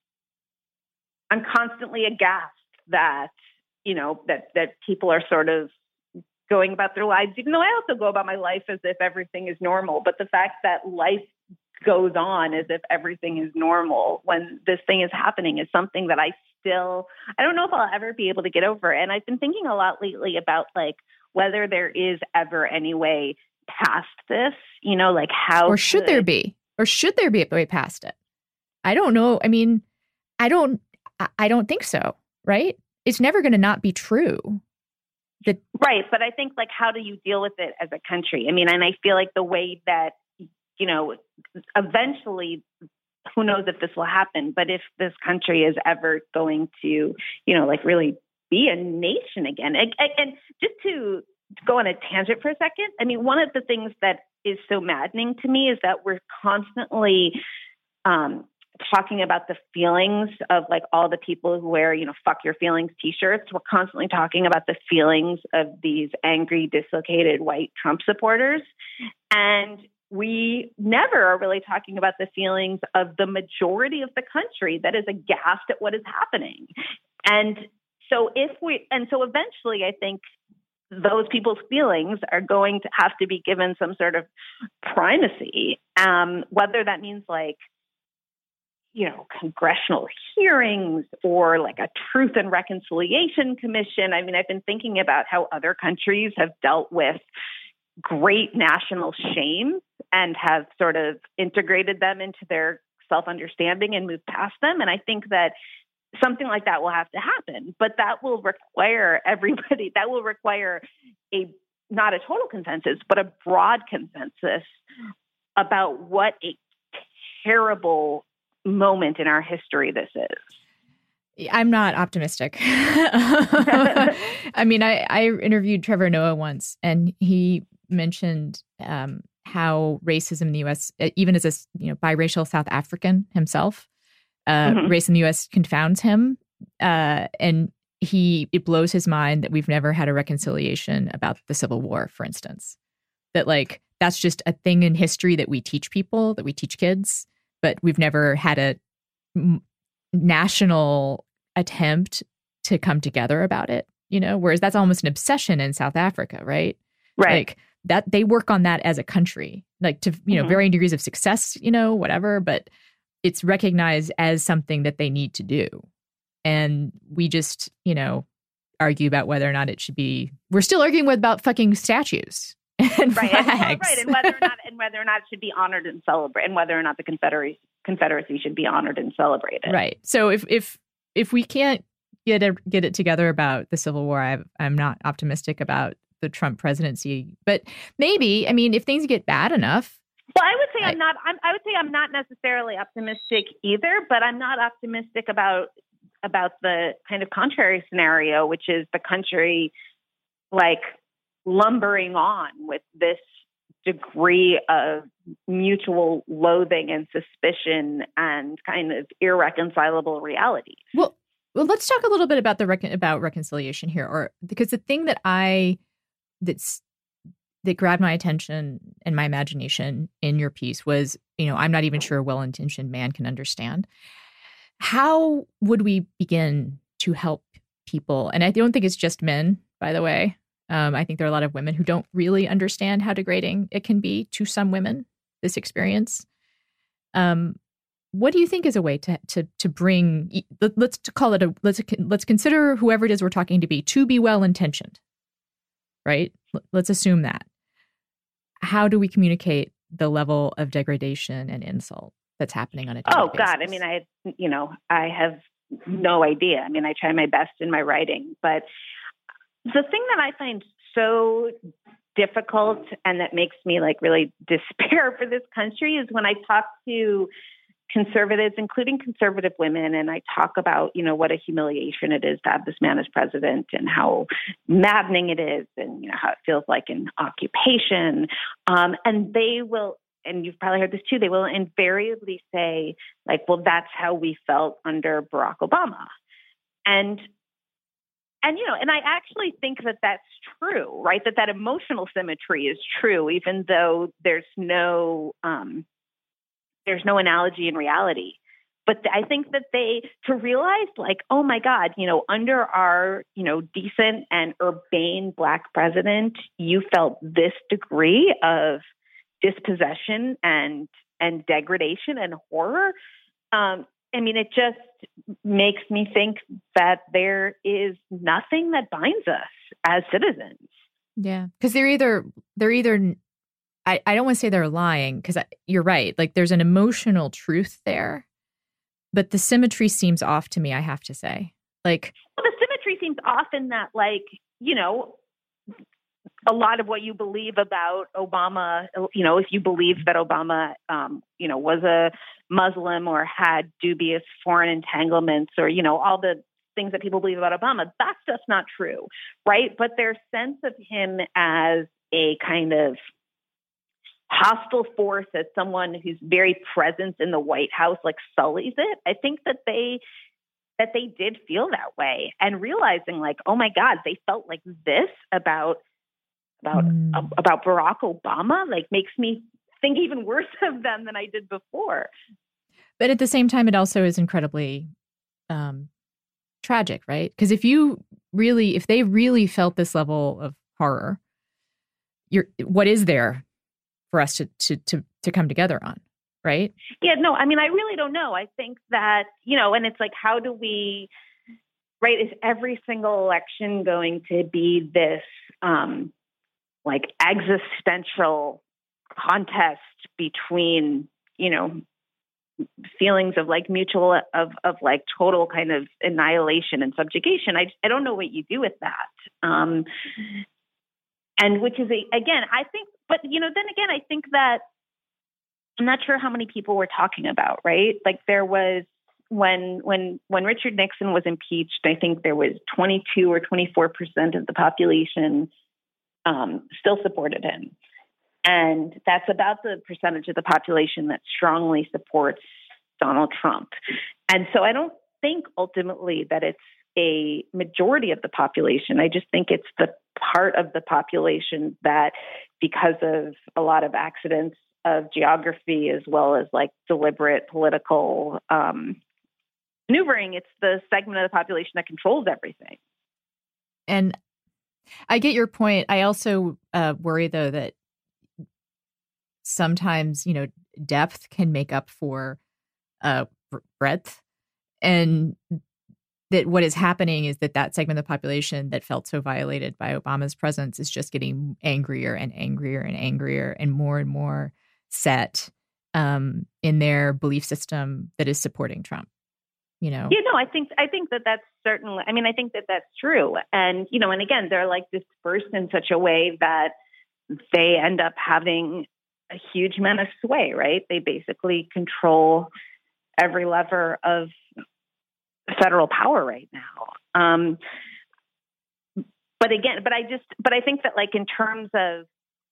I'm constantly aghast that, you know, that that people are sort of going about their lives, even though I also go about my life as if everything is normal. But the fact that life goes on as if everything is normal when this thing is happening is something that I still, I don't know if I'll ever be able to get over. And I've been thinking a lot lately about like whether there is ever any way past this, you know, like how or should could, there be, or should there be a way past it? I don't know. I mean, I don't, I don't think so. Right. It's never going to not be true. That right. But I think like, how do you deal with it as a country? I mean, and I feel like the way that, you know, eventually, who knows if this will happen, but if this country is ever going to, you know, like really be a nation again. And, and just to go on a tangent for a second, I mean, one of the things that is so maddening to me is that we're constantly um, talking about the feelings of like all the people who wear, you know, fuck your feelings t-shirts. We're constantly talking about the feelings of these angry, dislocated white Trump supporters. And we never are really talking about the feelings of the majority of the country that is aghast at what is happening. And so if we, and so eventually I think those people's feelings are going to have to be given some sort of primacy, um, whether that means like, you know, congressional hearings or like a Truth and Reconciliation Commission. I mean, I've been thinking about how other countries have dealt with great national shame and have sort of integrated them into their self-understanding and moved past them. And I think that something like that will have to happen, but that will require everybody, that will require a, not a total consensus, but a broad consensus about what a terrible moment in our history this is. I'm not optimistic. I mean, I, I interviewed Trevor Noah once, and he mentioned um, how racism in the U S, even as a you know biracial South African himself, uh, mm-hmm. race in the U S confounds him, uh, and he it blows his mind that we've never had a reconciliation about the Civil War, for instance. That like that's just a thing in history that we teach people, that we teach kids, but we've never had a m- national attempt to come together about it. You know, whereas that's almost an obsession in South Africa, right? Right. Like that they work on that as a country, like to, you know, mm-hmm. varying degrees of success, you know, whatever, but it's recognized as something that they need to do. And we just, you know, argue about whether or not it should be, we're still arguing with about fucking statues and right. flags. And, right. And whether or not, and whether or not it should be honored and celebrated, and whether or not the Confederacy, Confederacy should be honored and celebrated. Right. So if, if, if we can't get it, get it together about the Civil War, I, I'm not optimistic about the Trump presidency, but maybe, I mean, if things get bad enough. Well, I would say I, I'm not, I'm, I would say I'm not necessarily optimistic either, but I'm not optimistic about, about the kind of contrary scenario, which is the country like lumbering on with this degree of mutual loathing and suspicion and kind of irreconcilable realities. Well, well, let's talk a little bit about the rec- about reconciliation here, or because the thing that I that's that grabbed my attention and my imagination in your piece was, you know, I'm not even sure a well-intentioned man can understand. How would we begin to help people, and I don't think it's just men, by the way. Um, I think there are a lot of women who don't really understand how degrading it can be to some women, this experience. Um, what do you think is a way to to to bring? Let's call it a let's let's consider whoever it is we're talking to be to be well intentioned, right? Let's assume that. How do we communicate the level of degradation and insult that's happening on a daily Oh basis? God, I mean, I you know I have no idea. I mean, I try my best in my writing, but the thing that I find so difficult and that makes me like really despair for this country is when I talk to conservatives, including conservative women, and I talk about, you know, what a humiliation it is to have this man as president and how maddening it is and, you know, how it feels like an occupation. Um, and they will, and you've probably heard this too, they will invariably say, like, well, that's how we felt under Barack Obama. And And, you know, and I actually think that that's true, right? That that emotional symmetry is true, even though there's no um, there's no analogy in reality. But I think that they, to realize like, oh my God, you know, under our, you know, decent and urbane Black president, you felt this degree of dispossession and, and degradation and horror. Um, I mean, it just makes me think that there is nothing that binds us as citizens. Yeah, because they're either they're either I, I don't want to say they're lying because you're right. Like there's an emotional truth there, but the symmetry seems off to me. I have to say, like well, the symmetry seems off in that, like you know, a lot of what you believe about Obama, you know, if you believe that Obama, um, you know, was a Muslim or had dubious foreign entanglements or, you know, all the things that people believe about Obama, that stuff's not true, right? But their sense of him as a kind of hostile force, as someone whose very presence in the White House, like, sullies it, I think that they that they did feel that way. And realizing, like, oh, my God, they felt like this about about Mm. uh, about Barack Obama, like, makes me think even worse of them than I did before. But at the same time, it also is incredibly um, tragic, right? Because if you really, if they really felt this level of horror, you're, what is there for us to to to to come together on, right? Yeah, no, I mean, I really don't know. I think that, you know, and it's like, how do we, right? Is every single election going to be this, um, like, existential contest between, you know, feelings of like mutual of of like total kind of annihilation and subjugation? I I don't know what you do with that. Um, and which is a, again, I think, but you know, then again, I think that I'm not sure how many people we're talking about, right? Like there was when when when Richard Nixon was impeached, I think there was twenty-two or twenty-four percent of the population um, still supported him. And that's about the percentage of the population that strongly supports Donald Trump. And so I don't think ultimately that it's a majority of the population. I just think it's the part of the population that, because of a lot of accidents of geography as well as like deliberate political um, maneuvering, it's the segment of the population that controls everything. And I get your point. I also uh, worry, though, that sometimes, you know, depth can make up for uh, breadth. And that what is happening is that that segment of the population that felt so violated by Obama's presence is just getting angrier and angrier and angrier and more and more set um, in their belief system that is supporting Trump. You know? Yeah, no, I think I think that that's certainly, I mean, I think that that's true. And, you know, and again, they're like dispersed in such a way that they end up having a huge amount of sway, right? They basically control every lever of federal power right now. Um, but again, but I just, but I think that like in terms of,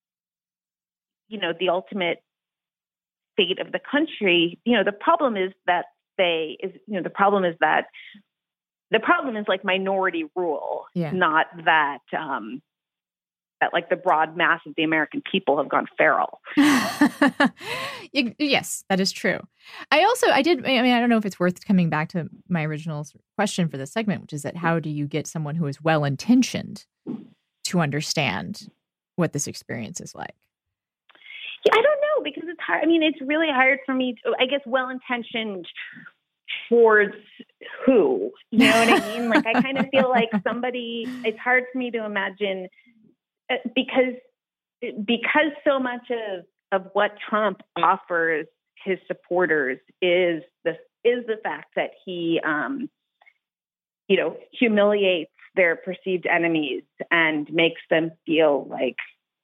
you know, the ultimate fate of the country, you know, the problem is that they is, you know, the problem is that the problem is like minority rule, yeah. not that, um, that like the broad mass of the American people have gone feral. Y- Yes, that is true. I also, I did, I mean, I don't know if it's worth coming back to my original question for this segment, which is that how do you get someone who is well-intentioned to understand what this experience is like? Yeah, I don't know, because it's hard. I mean, it's really hard for me to, I guess, well-intentioned towards who, you know what I mean? Like, I kind of feel like somebody, it's hard for me to imagine uh, because, because so much of, of what Trump offers his supporters is the, is the fact that he, um, you know, humiliates their perceived enemies and makes them feel like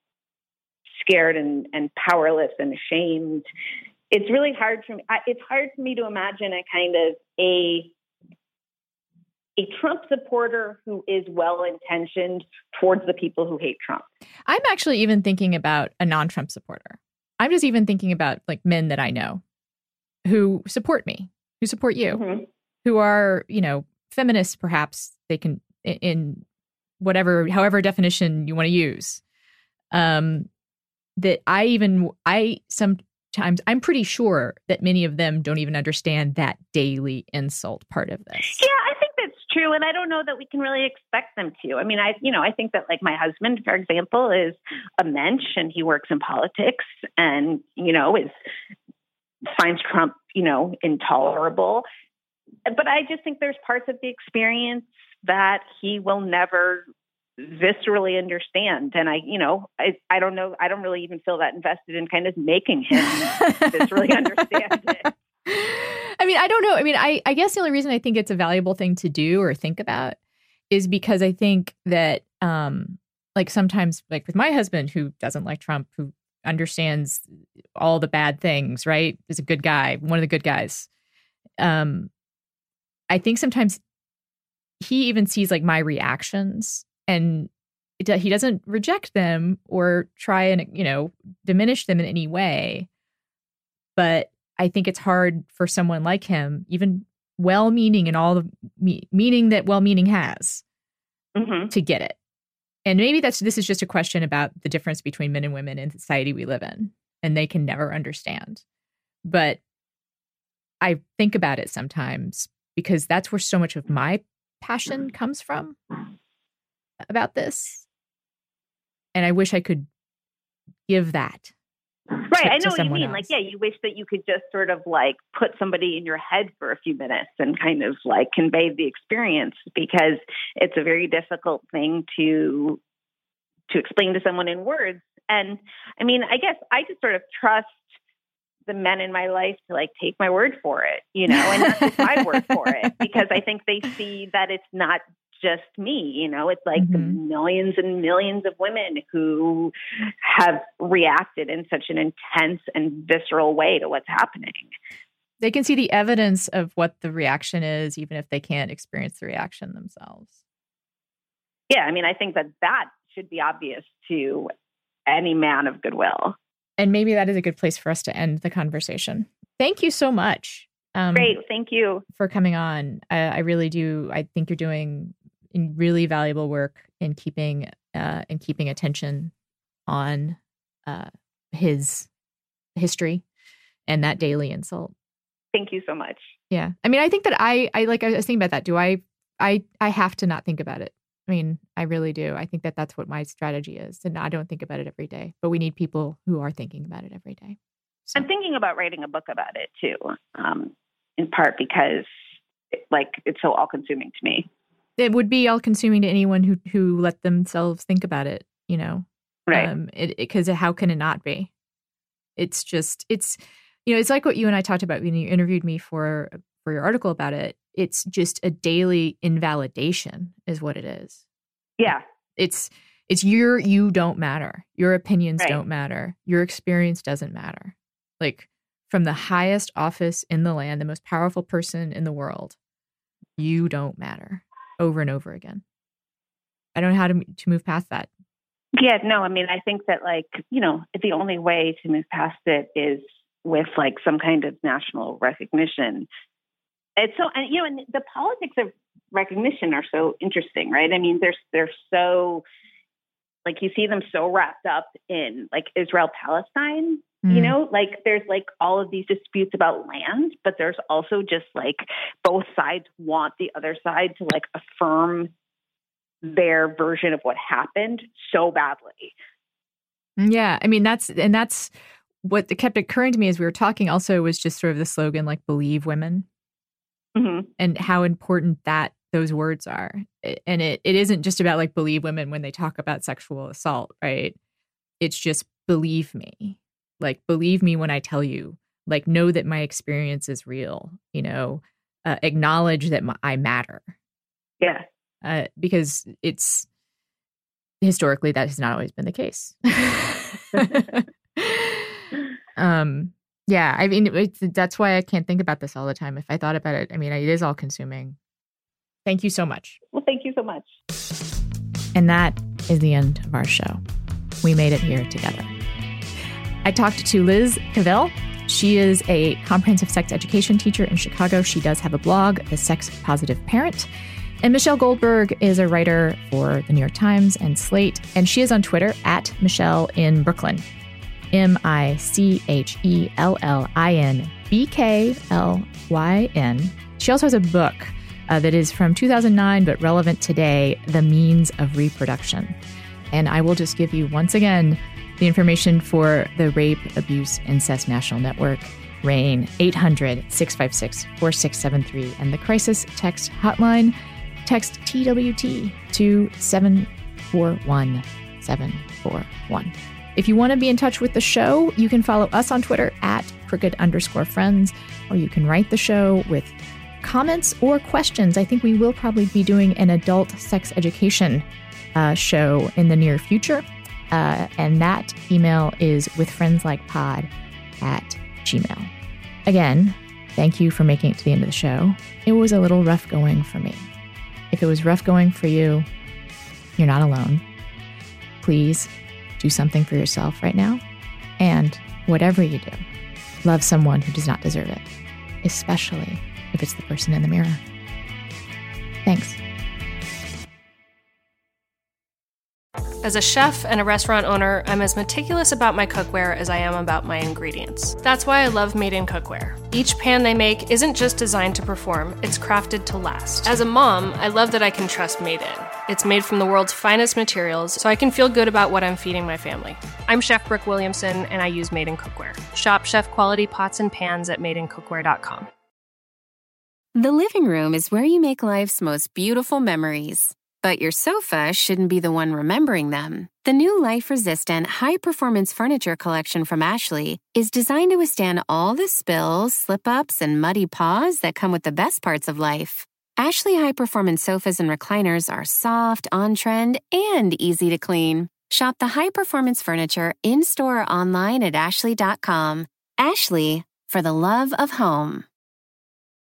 scared and, and powerless and ashamed. It's really hard for me. I, it's hard for me to imagine a kind of a a Trump supporter who is well-intentioned towards the people who hate Trump. I'm actually even thinking about a non-Trump supporter. I'm just even thinking about like men that I know who support me, who support you, mm-hmm. who are, you know, feminists, perhaps they can in whatever, however definition you want to use. Um, that I even, I sometimes, I'm pretty sure that many of them don't even understand that daily insult part of this. Yeah, I think that's true. And I don't know that we can really expect them to. I mean, I, you know, I think that like my husband, for example, is a mensch and he works in politics and, you know, is finds Trump, you know, intolerable. But I just think there's parts of the experience that he will never viscerally understand. And I, you know, I, I don't know, I don't really even feel that invested in kind of making him viscerally understand it. I mean, I don't know. I mean, I, I guess the only reason I think it's a valuable thing to do or think about is because I think that, um, like sometimes, like with my husband who doesn't like Trump, who understands all the bad things, right? Is a good guy, one of the good guys. Um, I think sometimes he even sees like my reactions and it, he doesn't reject them or try and, you know, diminish them in any way. But I think it's hard for someone like him, even well-meaning and all the me- meaning that well-meaning has, mm-hmm. to get it. And maybe that's this is just a question about the difference between men and women in the society we live in, and they can never understand. But I think about it sometimes because that's where so much of my passion comes from about this. And I wish I could give that. Right. To, I know what you mean. Else. Like, yeah, you wish that you could just sort of like put somebody in your head for a few minutes and kind of like convey the experience, because it's a very difficult thing to, to explain to someone in words. And I mean, I guess I just sort of trust the men in my life to like take my word for it, you know, and not just my word for it, because I think they see that it's not just me, you know, it's like mm-hmm. the millions and millions of women who have reacted in such an intense and visceral way to what's happening. They can see the evidence of what the reaction is, even if they can't experience the reaction themselves. Yeah. I mean, I think that that should be obvious to any man of goodwill. And maybe that is a good place for us to end the conversation. Thank you so much. Um, Great. Thank you for coming on. I, I really do. I think you're doing really valuable work in keeping uh, in keeping attention on uh, his history and that daily insult. Thank you so much. Yeah. I mean, I think that I, I like, I was thinking about that. Do I, I, I have to not think about it. I mean, I really do. I think that that's what my strategy is. And I don't think about it every day, but we need people who are thinking about it every day. So. I'm thinking about writing a book about it too, um, in part because like it's so all consuming to me. It would be all consuming to anyone who, who let themselves think about it, you know, right. Um, it, it, 'cause how can it not be? It's just, it's, you know, it's like what you and I talked about when you interviewed me for, for your article about it. It's just a daily invalidation is what it is. Yeah. It's, it's your, you don't matter. Your opinions right. don't matter. Your experience doesn't matter. Like from the highest office in the land, the most powerful person in the world, you don't matter over and over again. I don't know how to, to move past that. Yeah, no, I mean, I think that like, you know, the only way to move past it is with like some kind of national recognition. It's so, and you know, and the politics of recognition are so interesting, right? I mean, they're, they're so, like you see them so wrapped up in like Israel-Palestine. Mm. You know, like there's like all of these disputes about land, but there's also just like both sides want the other side to like affirm their version of what happened so badly. Yeah. I mean, that's, and that's what kept occurring to me as we were talking also was just sort of the slogan, like, believe women, mm-hmm. and how important that those words are. And it, it isn't just about like believe women when they talk about sexual assault, right? It's just believe me, like, believe me when I tell you, like, know that my experience is real, you know, uh, acknowledge that my, I matter. Yeah. Uh, because it's historically that has not always been the case. um, yeah, I mean, it's, that's why I can't think about this all the time. If I thought about it, I mean, it is all consuming. Thank you so much. Well, thank you so much. And that is the end of our show. We made it here together. I talked to Liz Cavell. She is a comprehensive sex education teacher in Chicago. She does have a blog, The Sex Positive Parent. And Michelle Goldberg is a writer for the New York Times and Slate. And she is on Twitter at Michelle in Brooklyn. M I C H E L L I N B K L Y N. She also has a book uh, that is from two thousand nine, but relevant today, The Means of Reproduction. And I will just give you once again the information for the Rape, Abuse, Incest National Network, RAINN, eight hundred, six five six, four six seven three, and the Crisis Text Hotline. Text T W T to seven four one seven four one. If you want to be in touch with the show, you can follow us on Twitter at crooked underscore friends, or you can write the show with comments or questions. I think we will probably be doing an adult sex education uh, show in the near future. Uh, and that email is withfriendslikepod at gmail. Again, thank you for making it to the end of the show. It was a little rough going for me. If it was rough going for you, you're not alone. Please do something for yourself right now. And whatever you do, love someone who does not deserve it, especially if it's the person in the mirror. Thanks. As a chef and a restaurant owner, I'm as meticulous about my cookware as I am about my ingredients. That's why I love Made in Cookware. Each pan they make isn't just designed to perform, it's crafted to last. As a mom, I love that I can trust Made in. It's made from the world's finest materials, so I can feel good about what I'm feeding my family. I'm Chef Brooke Williamson, and I use Made in Cookware. Shop chef-quality pots and pans at made in cookware dot com. The living room is where you make life's most beautiful memories. But your sofa shouldn't be the one remembering them. The new life-resistant, high-performance furniture collection from Ashley is designed to withstand all the spills, slip-ups, and muddy paws that come with the best parts of life. Ashley high-performance sofas and recliners are soft, on-trend, and easy to clean. Shop the high-performance furniture in-store or online at ashley dot com. Ashley, for the love of home.